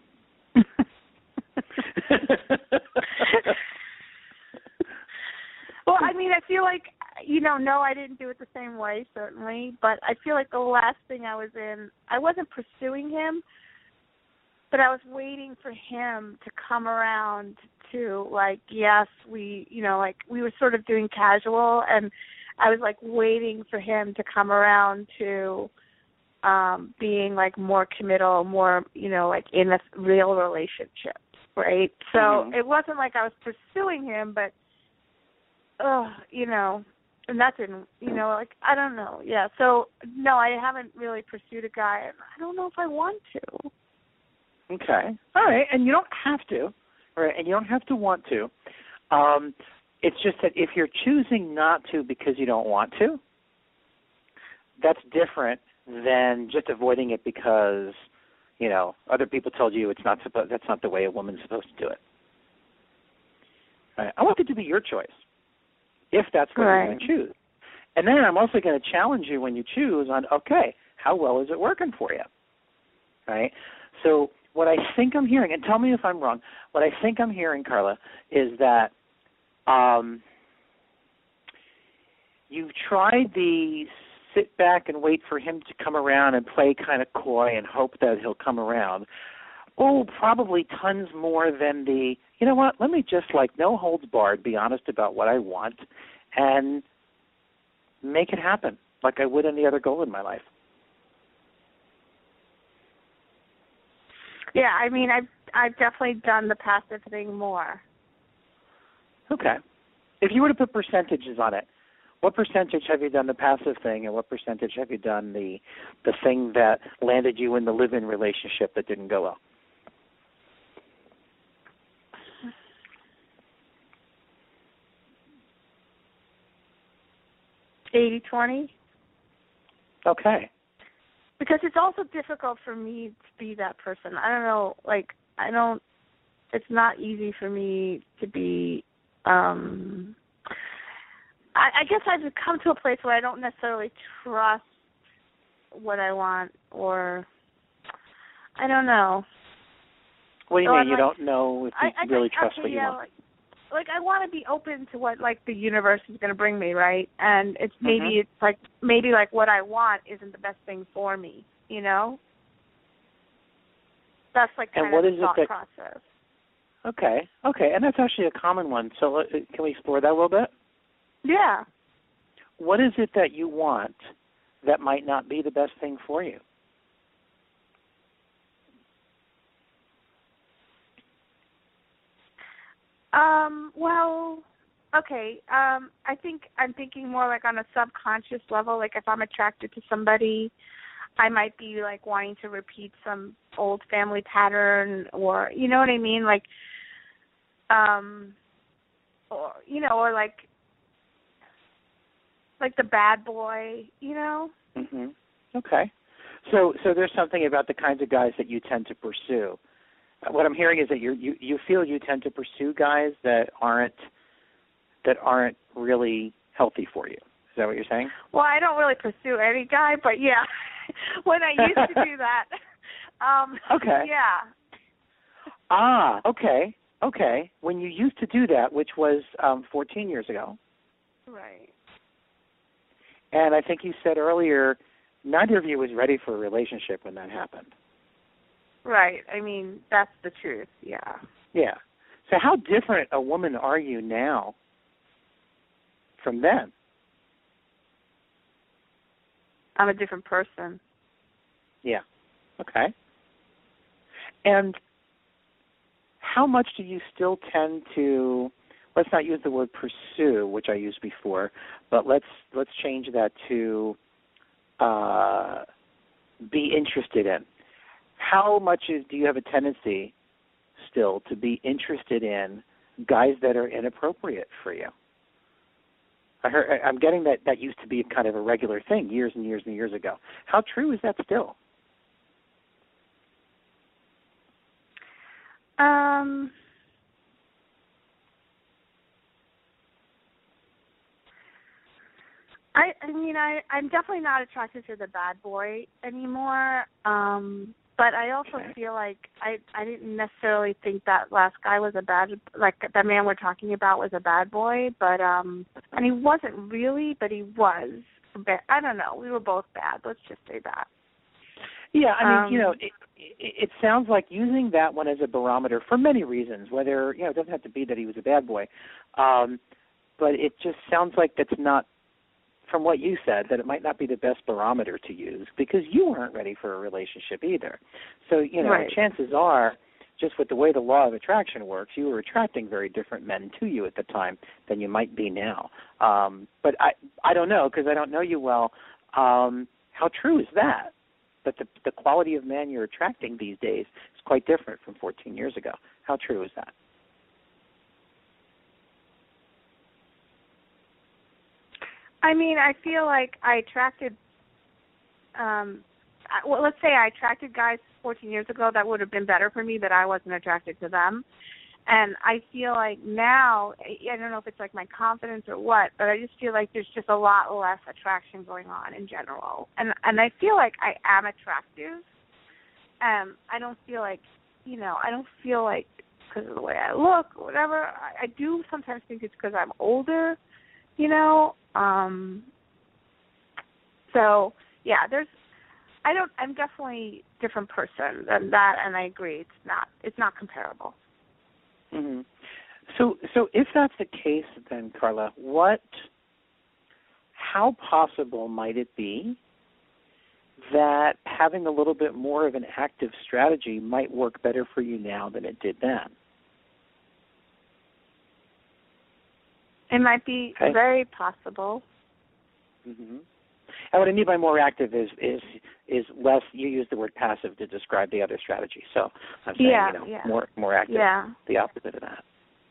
Well, I mean, I feel like, you know, no, I didn't do it the same way, certainly, but I feel like the last thing I was in, I wasn't pursuing him, but I was waiting for him to come around to, like, yes, we, you know, like, we were sort of doing casual, and I was, like, waiting for him to come around to um, being, like, more committal, more, you know, like, in a real relationship, right? So mm-hmm. It wasn't like I was pursuing him, but, oh, you know, and that didn't, you know, like, I don't know, yeah. So, no, I haven't really pursued a guy, and I don't know if I want to. Okay. All right, and you don't have to, right, and you don't have to want to. Um, it's just that if you're choosing not to because you don't want to, that's different than just avoiding it because, you know, other people told you it's not supposed. That's not the way a woman's supposed to do it. Right? I want it to be your choice, if that's what right. you're going to choose. And then I'm also going to challenge you when you choose on, okay, how well is it working for you? Right? So what I think I'm hearing, and tell me if I'm wrong, what I think I'm hearing, Carla, is that um, you've tried the sit back and wait for him to come around and play kind of coy and hope that he'll come around. Oh, probably tons more than the, you know what, let me just like no holds barred, be honest about what I want and make it happen like I would any other goal in my life. Yeah, I mean, I've I've definitely done the passive thing more. Okay. If you were to put percentages on it, what percentage have you done the passive thing and what percentage have you done the the thing that landed you in the live-in relationship that didn't go well? eighty twenty. Okay. Because it's also difficult for me to be that person. I don't know, like, I don't, it's not easy for me to be, um, I, I guess I've come to a place where I don't necessarily trust what I want, or, I don't know. What do you so mean? I'm You like, don't know if you I, I really think, trust okay, what you yeah, want? Like, like I want to be open to what like the universe is going to bring me, right? And it's maybe Mm-hmm. it's like maybe like what I want isn't the best thing for me, you know? That's like kind And what of is the it thought that- process. Okay, okay, and that's actually a common one. So uh, can we explore that a little bit? Yeah. What is it that you want that might not be the best thing for you? Um, well, okay. Um, I think I'm thinking more like on a subconscious level. Like if I'm attracted to somebody, I might be like wanting to repeat some old family pattern, or you know what I mean, like, um, or you know, or like, like the bad boy, you know. Mm-hmm. Okay. So, so there's something about the kinds of guys that you tend to pursue. What I'm hearing is that you you you feel you tend to pursue guys that aren't that aren't really healthy for you. Is that what you're saying? Well, I don't really pursue any guy, but yeah, when I used to do that, um, okay. Yeah. Ah, okay, okay. When you used to do that, which was um, fourteen years ago, Right. and I think you said earlier, neither of you was ready for a relationship when that happened. Right. I mean, that's the truth. Yeah. Yeah. So how different a woman are you now from then? I'm a different person. Yeah. Okay. And how much do you still tend to, let's not use the word pursue, which I used before, but let's let's change that to uh, be interested in. How much is, do you have a tendency still to be interested in guys that are inappropriate for you? I heard, I'm getting that that used to be kind of a regular thing years and years and years ago. How true is that still? Um, I I mean I I'm definitely not attracted to the bad boy anymore. Um, but I also Okay. feel like I I didn't necessarily think that last guy was a bad, like that man we're talking about was a bad boy, but um and he wasn't really, but he was. Ba- I don't know. We were both bad. Let's just say that. Yeah, I mean, Um, you know, it, it, it sounds like using that one as a barometer for many reasons, whether, you know, it doesn't have to be that he was a bad boy, um, but it just sounds like that's not, from what you said, that it might not be the best barometer to use because you weren't ready for a relationship either. So, you know, Right. chances are, just with the way the law of attraction works, you were attracting very different men to you at the time than you might be now. Um, but I, I don't know, because I don't know you well. Um, how true is that? That the, the quality of man you're attracting these days is quite different from fourteen years ago. How true is that? I mean, I feel like I attracted, um, I- well, let's say I attracted guys fourteen years ago that would have been better for me, but I wasn't attracted to them. And I feel like now, I I don't know if it's like my confidence or what, but I just feel like there's just a lot less attraction going on in general. And and I feel like I am attractive. Um, I don't feel like, you know, I don't feel like because of the way I look or whatever. I, I do sometimes think it's because I'm older, you know. Um, so yeah, there's. I don't. I'm definitely a different person than that, and I agree. It's not. It's not comparable. Mm-hmm. So, so if that's the case, then Carla, what? How possible might it be that having a little bit more of an active strategy might work better for you now than it did then? It might be Okay. very possible. Mm-hmm. And what I mean by more active is is is less. You use the word passive to describe the other strategy. So I'm saying, Yeah, you know, yeah. more more active. Yeah. The opposite of that.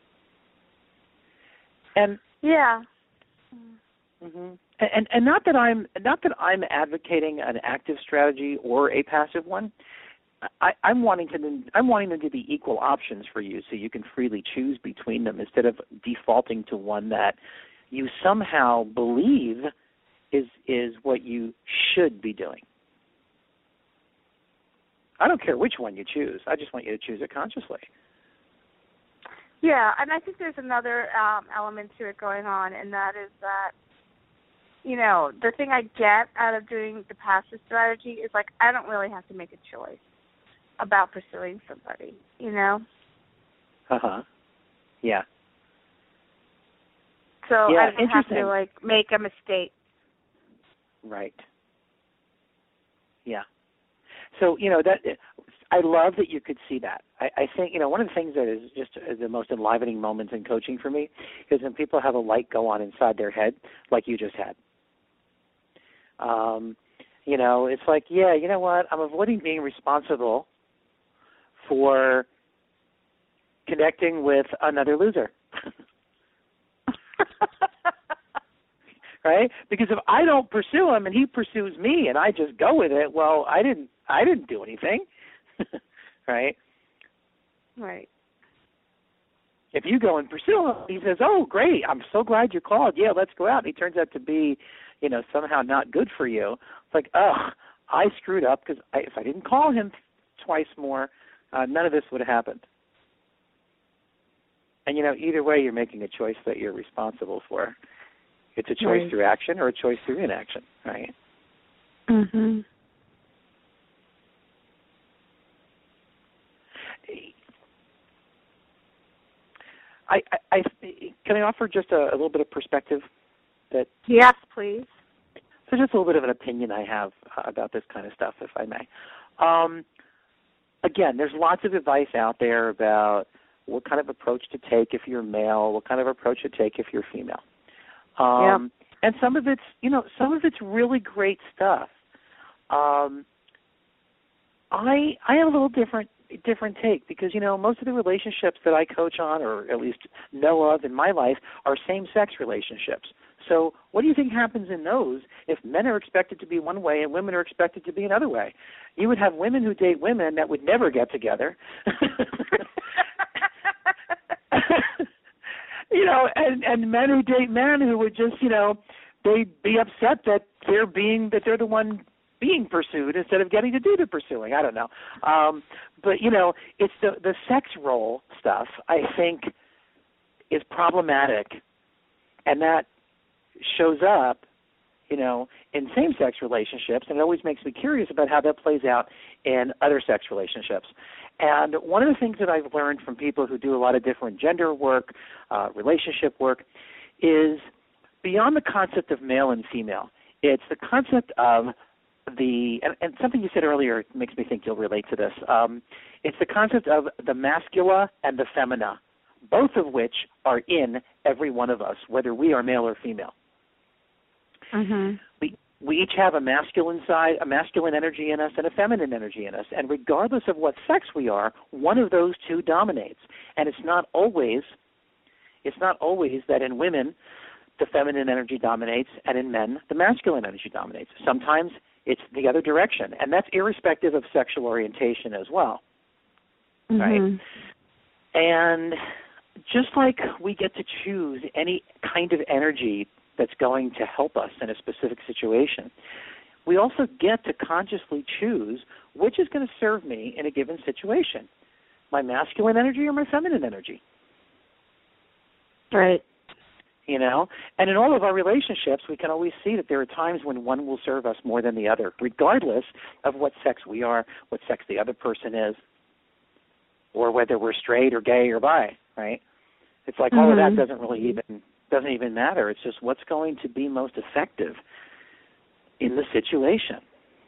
And Yeah. mm-hmm. and and not that I'm not that I'm advocating an active strategy or a passive one. I, I'm wanting to I'm wanting them to be equal options for you, so you can freely choose between them instead of defaulting to one that you somehow believe is is what you should be doing. I don't care which one you choose. I just want you to choose it consciously. Yeah, and I think there's another um, element to it going on, and that is that, you know, the thing I get out of doing the passive strategy is, like, I don't really have to make a choice about pursuing somebody, you know? Uh-huh. Yeah. So yeah, I don't have to, like, make a mistake. Right. Yeah. So, you know, that I love that you could see that. I, I think, you know, one of the things that is just the most enlivening moments in coaching for me is when people have a light go on inside their head like you just had. Um, you know, it's like, yeah, you know what, I'm avoiding being responsible for connecting with another loser. Right? Because if I don't pursue him and he pursues me and I just go with it, well, I didn't I didn't do anything. Right? Right. If you go and pursue him, he says, oh, great, I'm so glad you called. Yeah, let's go out. And he turns out to be, you know, somehow not good for you. It's like, oh, I screwed up because I, if I didn't call him twice more, uh, none of this would have happened. And, you know, either way, you're making a choice that you're responsible for. It's a choice right. through action or a choice through inaction, right? Mm-hmm. I, I, I can I offer just a, a little bit of perspective? That yes, please. So just a little bit of an opinion I have uh, about this kind of stuff, if I may. Um, again, there's lots of advice out there about what kind of approach to take if you're male, what kind of approach to take if you're female. Um, yeah. And some of it's, you know, some of it's really great stuff. Um, I I have a little different different take because, you know, most of the relationships that I coach on or at least know of in my life are same-sex relationships. So what do you think happens in those if men are expected to be one way and women are expected to be another way? You would have women who date women that would never get together. You know, and, and men who date men who would just, you know, they'd be upset that they're being, that they're the one being pursued instead of getting to do the pursuing. I don't know. Um, but, you know, it's the, the sex role stuff, I think, is problematic. And that shows up, you know, in same-sex relationships, and it always makes me curious about how that plays out in other sex relationships. And one of the things that I've learned from people who do a lot of different gender work, uh, relationship work, is beyond the concept of male and female, it's the concept of the, and, and something you said earlier makes me think you'll relate to this, um, it's the concept of the mascula and the femina, both of which are in every one of us, whether we are male or female. Mm-hmm. We we each have a masculine side, a masculine energy in us, and a feminine energy in us. And regardless of what sex we are, one of those two dominates. And it's not always, it's not always that in women the feminine energy dominates, and in men the masculine energy dominates. Sometimes it's the other direction, and that's irrespective of sexual orientation as well, mm-hmm. right? And just like we get to choose any kind of energy that's going to help us in a specific situation, we also get to consciously choose which is going to serve me in a given situation, my masculine energy or my feminine energy. Right. You know, and in all of our relationships, we can always see that there are times when one will serve us more than the other, regardless of what sex we are, what sex the other person is, or whether we're straight or gay or bi, right? It's like mm-hmm. all of that doesn't really even doesn't even matter. It's just what's going to be most effective in the situation.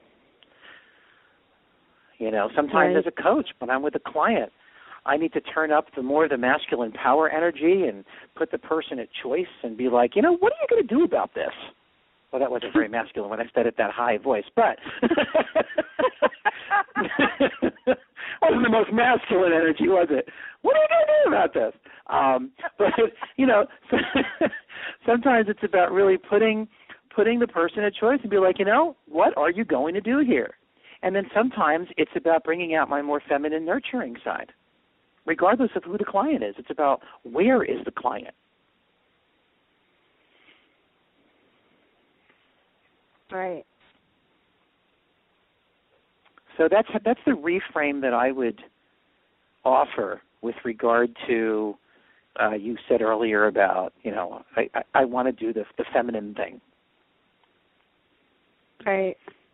You know, sometimes right. as a coach, when I'm with a client, I need to turn up the more the masculine power energy and put the person at choice and be like, you know, what are you going to do about this? Well, that wasn't very masculine when I said it that high voice, but wasn't the most masculine energy, was it? What are you going to do about this? Um, but, you know, sometimes it's about really putting putting the person at choice and be like, you know, what are you going to do here? And then sometimes it's about bringing out my more feminine, nurturing side, regardless of who the client is. It's about where is the client. Right. So that's that's the reframe that I would offer with regard to uh, you said earlier about, you know, I, I, I want to do the, the feminine thing. Right.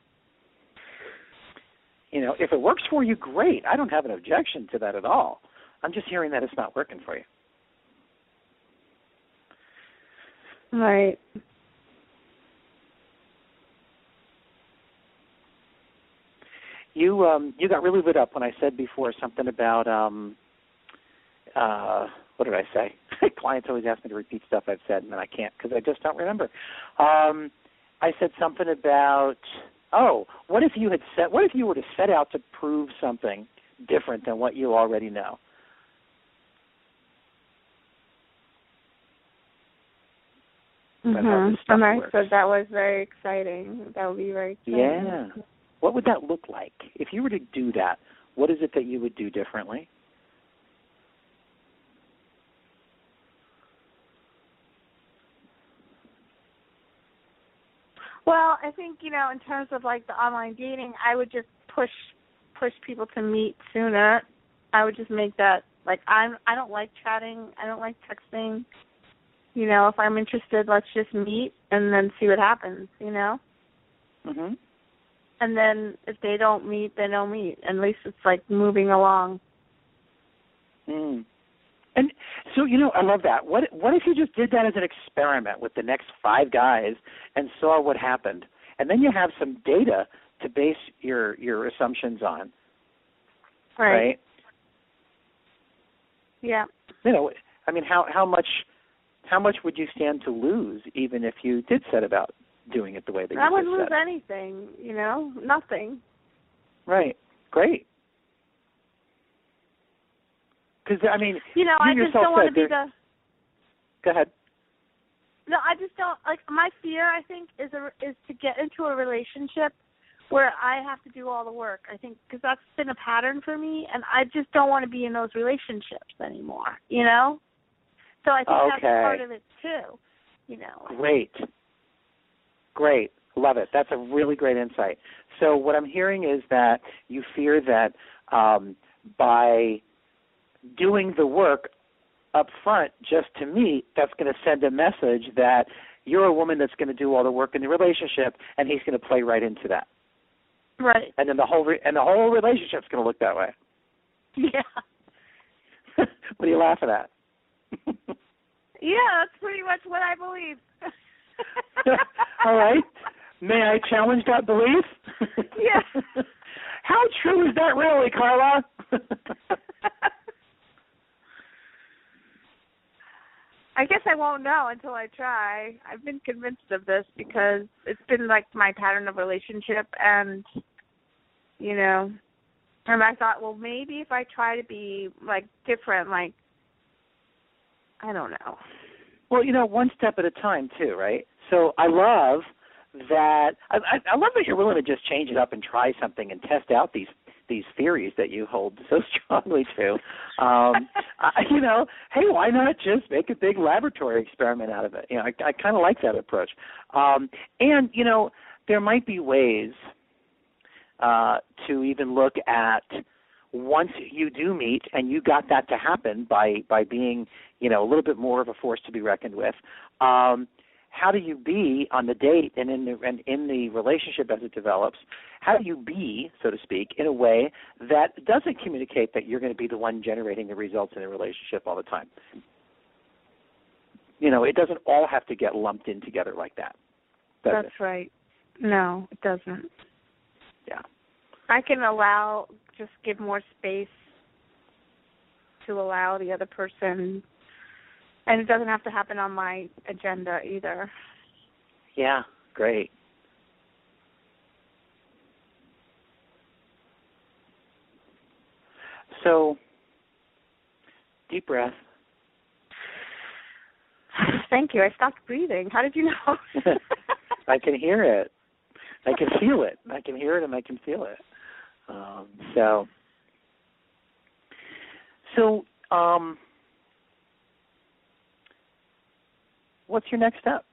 You know, if it works for you, great. I don't have an objection to that at all. I'm just hearing that it's not working for you. Right. You um, you got really lit up when I said before something about, um, uh, what did I say? Clients always ask me to repeat stuff I've said, and then I can't because I just don't remember. Um, I said something about, oh, what if you had set, what if you were to set out to prove something different than what you already know? Mm-hmm. And I said that was very exciting. That would be very exciting. Yeah. What would that look like? If you were to do that, what is it that you would do differently? Well, I think, you know, in terms of like the online dating, I would just push push people to meet sooner. I would just make that like I'm I don't like chatting. I don't like texting. You know, if I'm interested, let's just meet and then see what happens, you know? Mhm. And then if they don't meet, they don't meet. At least it's like moving along. Mm. And so, you know, I love that. What what if you just did that as an experiment with the next five guys and saw what happened? And then you have some data to base your, your assumptions on. Right. Right? Yeah. You know, I mean, how, how much how much would you stand to lose even if you did set about doing it the way that you I wouldn't just lose said? anything, you know, nothing. Right. Great. Because, I mean, you know, you I just don't want to be the... Go ahead. No, I just don't, like, my fear, I think, is a, is to get into a relationship where I have to do all the work, I think, because that's been a pattern for me, and I just don't want to be in those relationships anymore, you know? So I think okay. that's part of it, too, you know. Great. Great. Love it. That's a really great insight. So what I'm hearing is that you fear that um, by doing the work up front just to meet, that's going to send a message that you're a woman that's going to do all the work in the relationship, and he's going to play right into that. Right. And then the whole re- and the whole relationship's going to look that way. Yeah. What are you laughing at? Yeah, that's pretty much what I believe. All right. May I challenge that belief? Yeah. How true is that really, Carla? I guess I won't know until I try. I've been convinced of this because it's been like my pattern of relationship, and, you know, and I thought, well, maybe if I try to be, like, different, like, I don't know. Well, you know, one step at a time, too, right? So I love that. I, I love that you're willing to just change it up and try something and test out these these theories that you hold so strongly to. Um, I, you know, hey, why not just make a big laboratory experiment out of it? You know, I, I kind of like that approach. Um, and, you know, there might be ways uh, to even look at once you do meet and you got that to happen by, by being, you know, a little bit more of a force to be reckoned with, um, how do you be on the date and in the and in the relationship as it develops? How do you be, so to speak, in a way that doesn't communicate that you're going to be the one generating the results in a relationship all the time? You know, it doesn't all have to get lumped in together like that. That's it? right. No, it doesn't. Yeah. I can allow, just give more space to allow the other person. And it doesn't have to happen on my agenda either. Yeah, great. So, deep breath. Thank you. I stopped breathing. How did you know? I can hear it. I can feel it. I can hear it and I can feel it. Um, so, so, um, what's your next step?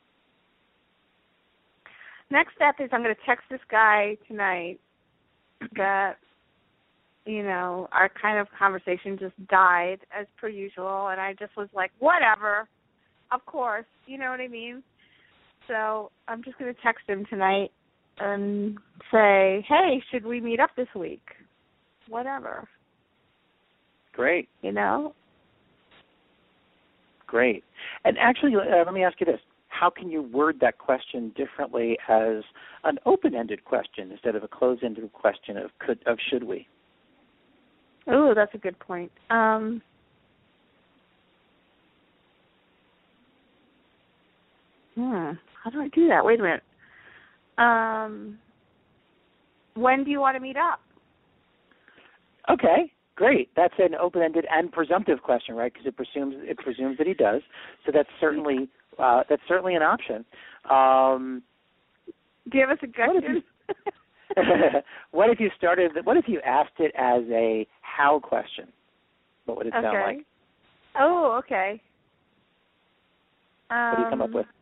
Next step is I'm going to text this guy tonight that, you know, our kind of conversation just died as per usual, and I just was like, whatever, of course, you know what I mean? So I'm just going to text him tonight and say, hey, should we meet up this week? Whatever. Great. You know? Great. And actually, uh, let me ask you this. How can you word that question differently as an open-ended question instead of a closed-ended question of could of should we? Oh, that's a good point. Um, hmm, how do I do that? Wait a minute. Um, when do you want to meet up? Okay, great. That's an open-ended and presumptive question, right? Because it presumes it presumes that he does. So that's certainly uh, that's certainly an option. Um, do you have a suggestion? What if you, what if you started? What if you asked it as a how question? What would it sound okay. like? Oh, okay. Um, What do you come up with?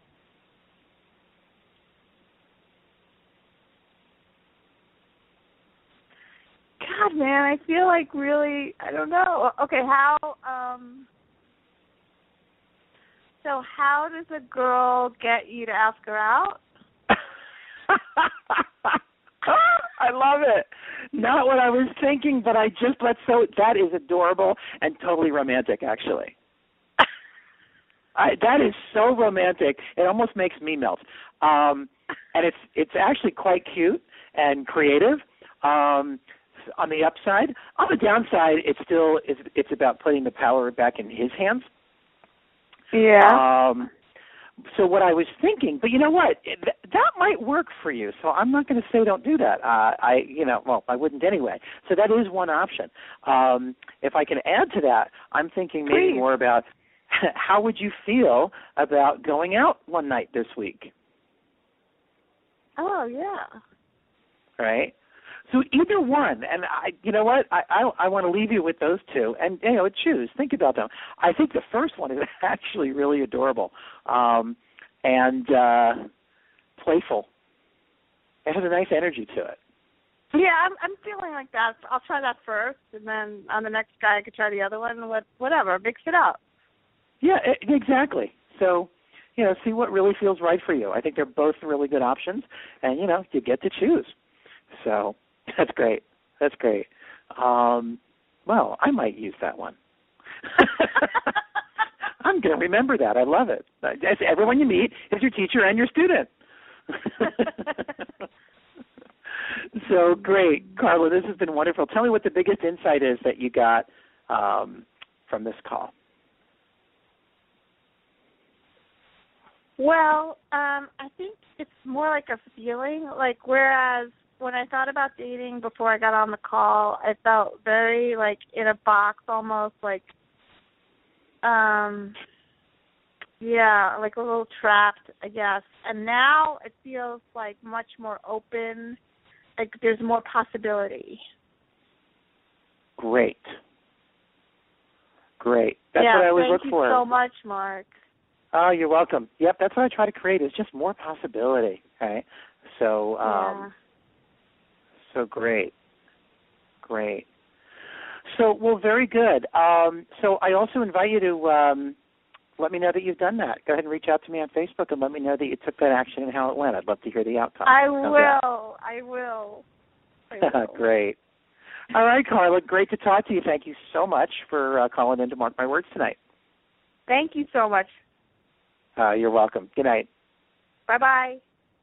God, man, I feel like really, I don't know. Okay, how, um, so how does a girl get you to ask her out? I love it. Not what I was thinking, but I just, let's so, that is adorable and totally romantic, actually. I, that is so romantic. It almost makes me melt. Um, and it's it's actually quite cute and creative. Um, on the upside, on the downside, it's still it's, it's about putting the power back in his hands. Yeah. Um, so what I was thinking, but you know what, it, that might work for you. So I'm not going to say don't do that. Uh, I, you know, well, I wouldn't anyway. So that is one option. Um, if I can add to that, I'm thinking maybe Please. more about how would you feel about going out one night this week? Oh, yeah. Right? So either one, and I, you know what, I, I, I want to leave you with those two, and you know, choose. Think about them. I think the first one is actually really adorable, um, and uh, playful. It has a nice energy to it. Yeah, I'm I'm feeling like that. I'll try that first, and then on the next guy I could try the other one, and what, whatever, mix it up. Yeah, exactly. So, you know, see what really feels right for you. I think they're both really good options, and, you know, you get to choose. So that's great. That's great. Um, well, I might use that one. I'm going to remember that. I love it. Everyone you meet is your teacher and your student. So great. Carla, this has been wonderful. Tell me what the biggest insight is that you got um, from this call. Well, um, I think it's more like a feeling. Like, whereas when I thought about dating before I got on the call, I felt very, like, in a box almost, like, um, yeah, like a little trapped, I guess. And now it feels, like, much more open, like there's more possibility. Great. Great. That's yeah, what I always look thank you for. so much, Mark. Oh, you're welcome. Yep, that's what I try to create is just more possibility, right? So, um, yeah. so great, great. So, well, very good. Um, so I also invite you to um, let me know that you've done that. Go ahead and reach out to me on Facebook and let me know that you took that action and how it went. I'd love to hear the outcome. I How's will. I will. I will. Great. All right, Carla, great to talk to you. Thank you so much for uh, calling in to Mark My Words tonight. Thank you so much. Uh, you're welcome. Good night. Bye-bye.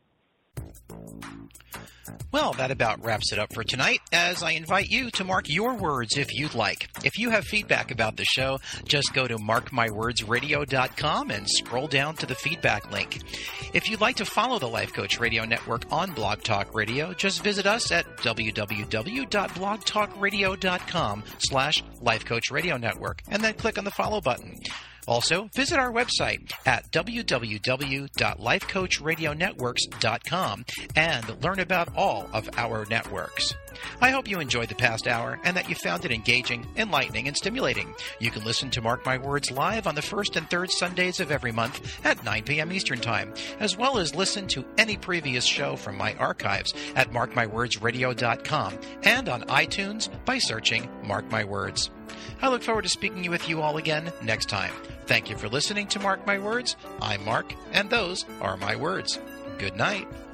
Well, that about wraps it up for tonight, as I invite you to mark your words if you'd like. If you have feedback about the show, just go to mark my words radio dot com and scroll down to the feedback link. If you'd like to follow the Life Coach Radio Network on Blog Talk Radio, just visit us at w w w dot blog talk radio dot com slash Life Coach Radio Network, and then click on the follow button. Also, visit our website at w w w dot life coach radio networks dot com and learn about all of our networks. I hope you enjoyed the past hour and that you found it engaging, enlightening, and stimulating. You can listen to Mark My Words live on the first and third Sundays of every month at nine p.m. Eastern Time, as well as listen to any previous show from my archives at mark my words radio dot com and on iTunes by searching Mark My Words. I look forward to speaking with you all again next time. Thank you for listening to Mark My Words. I'm Mark, and those are my words. Good night.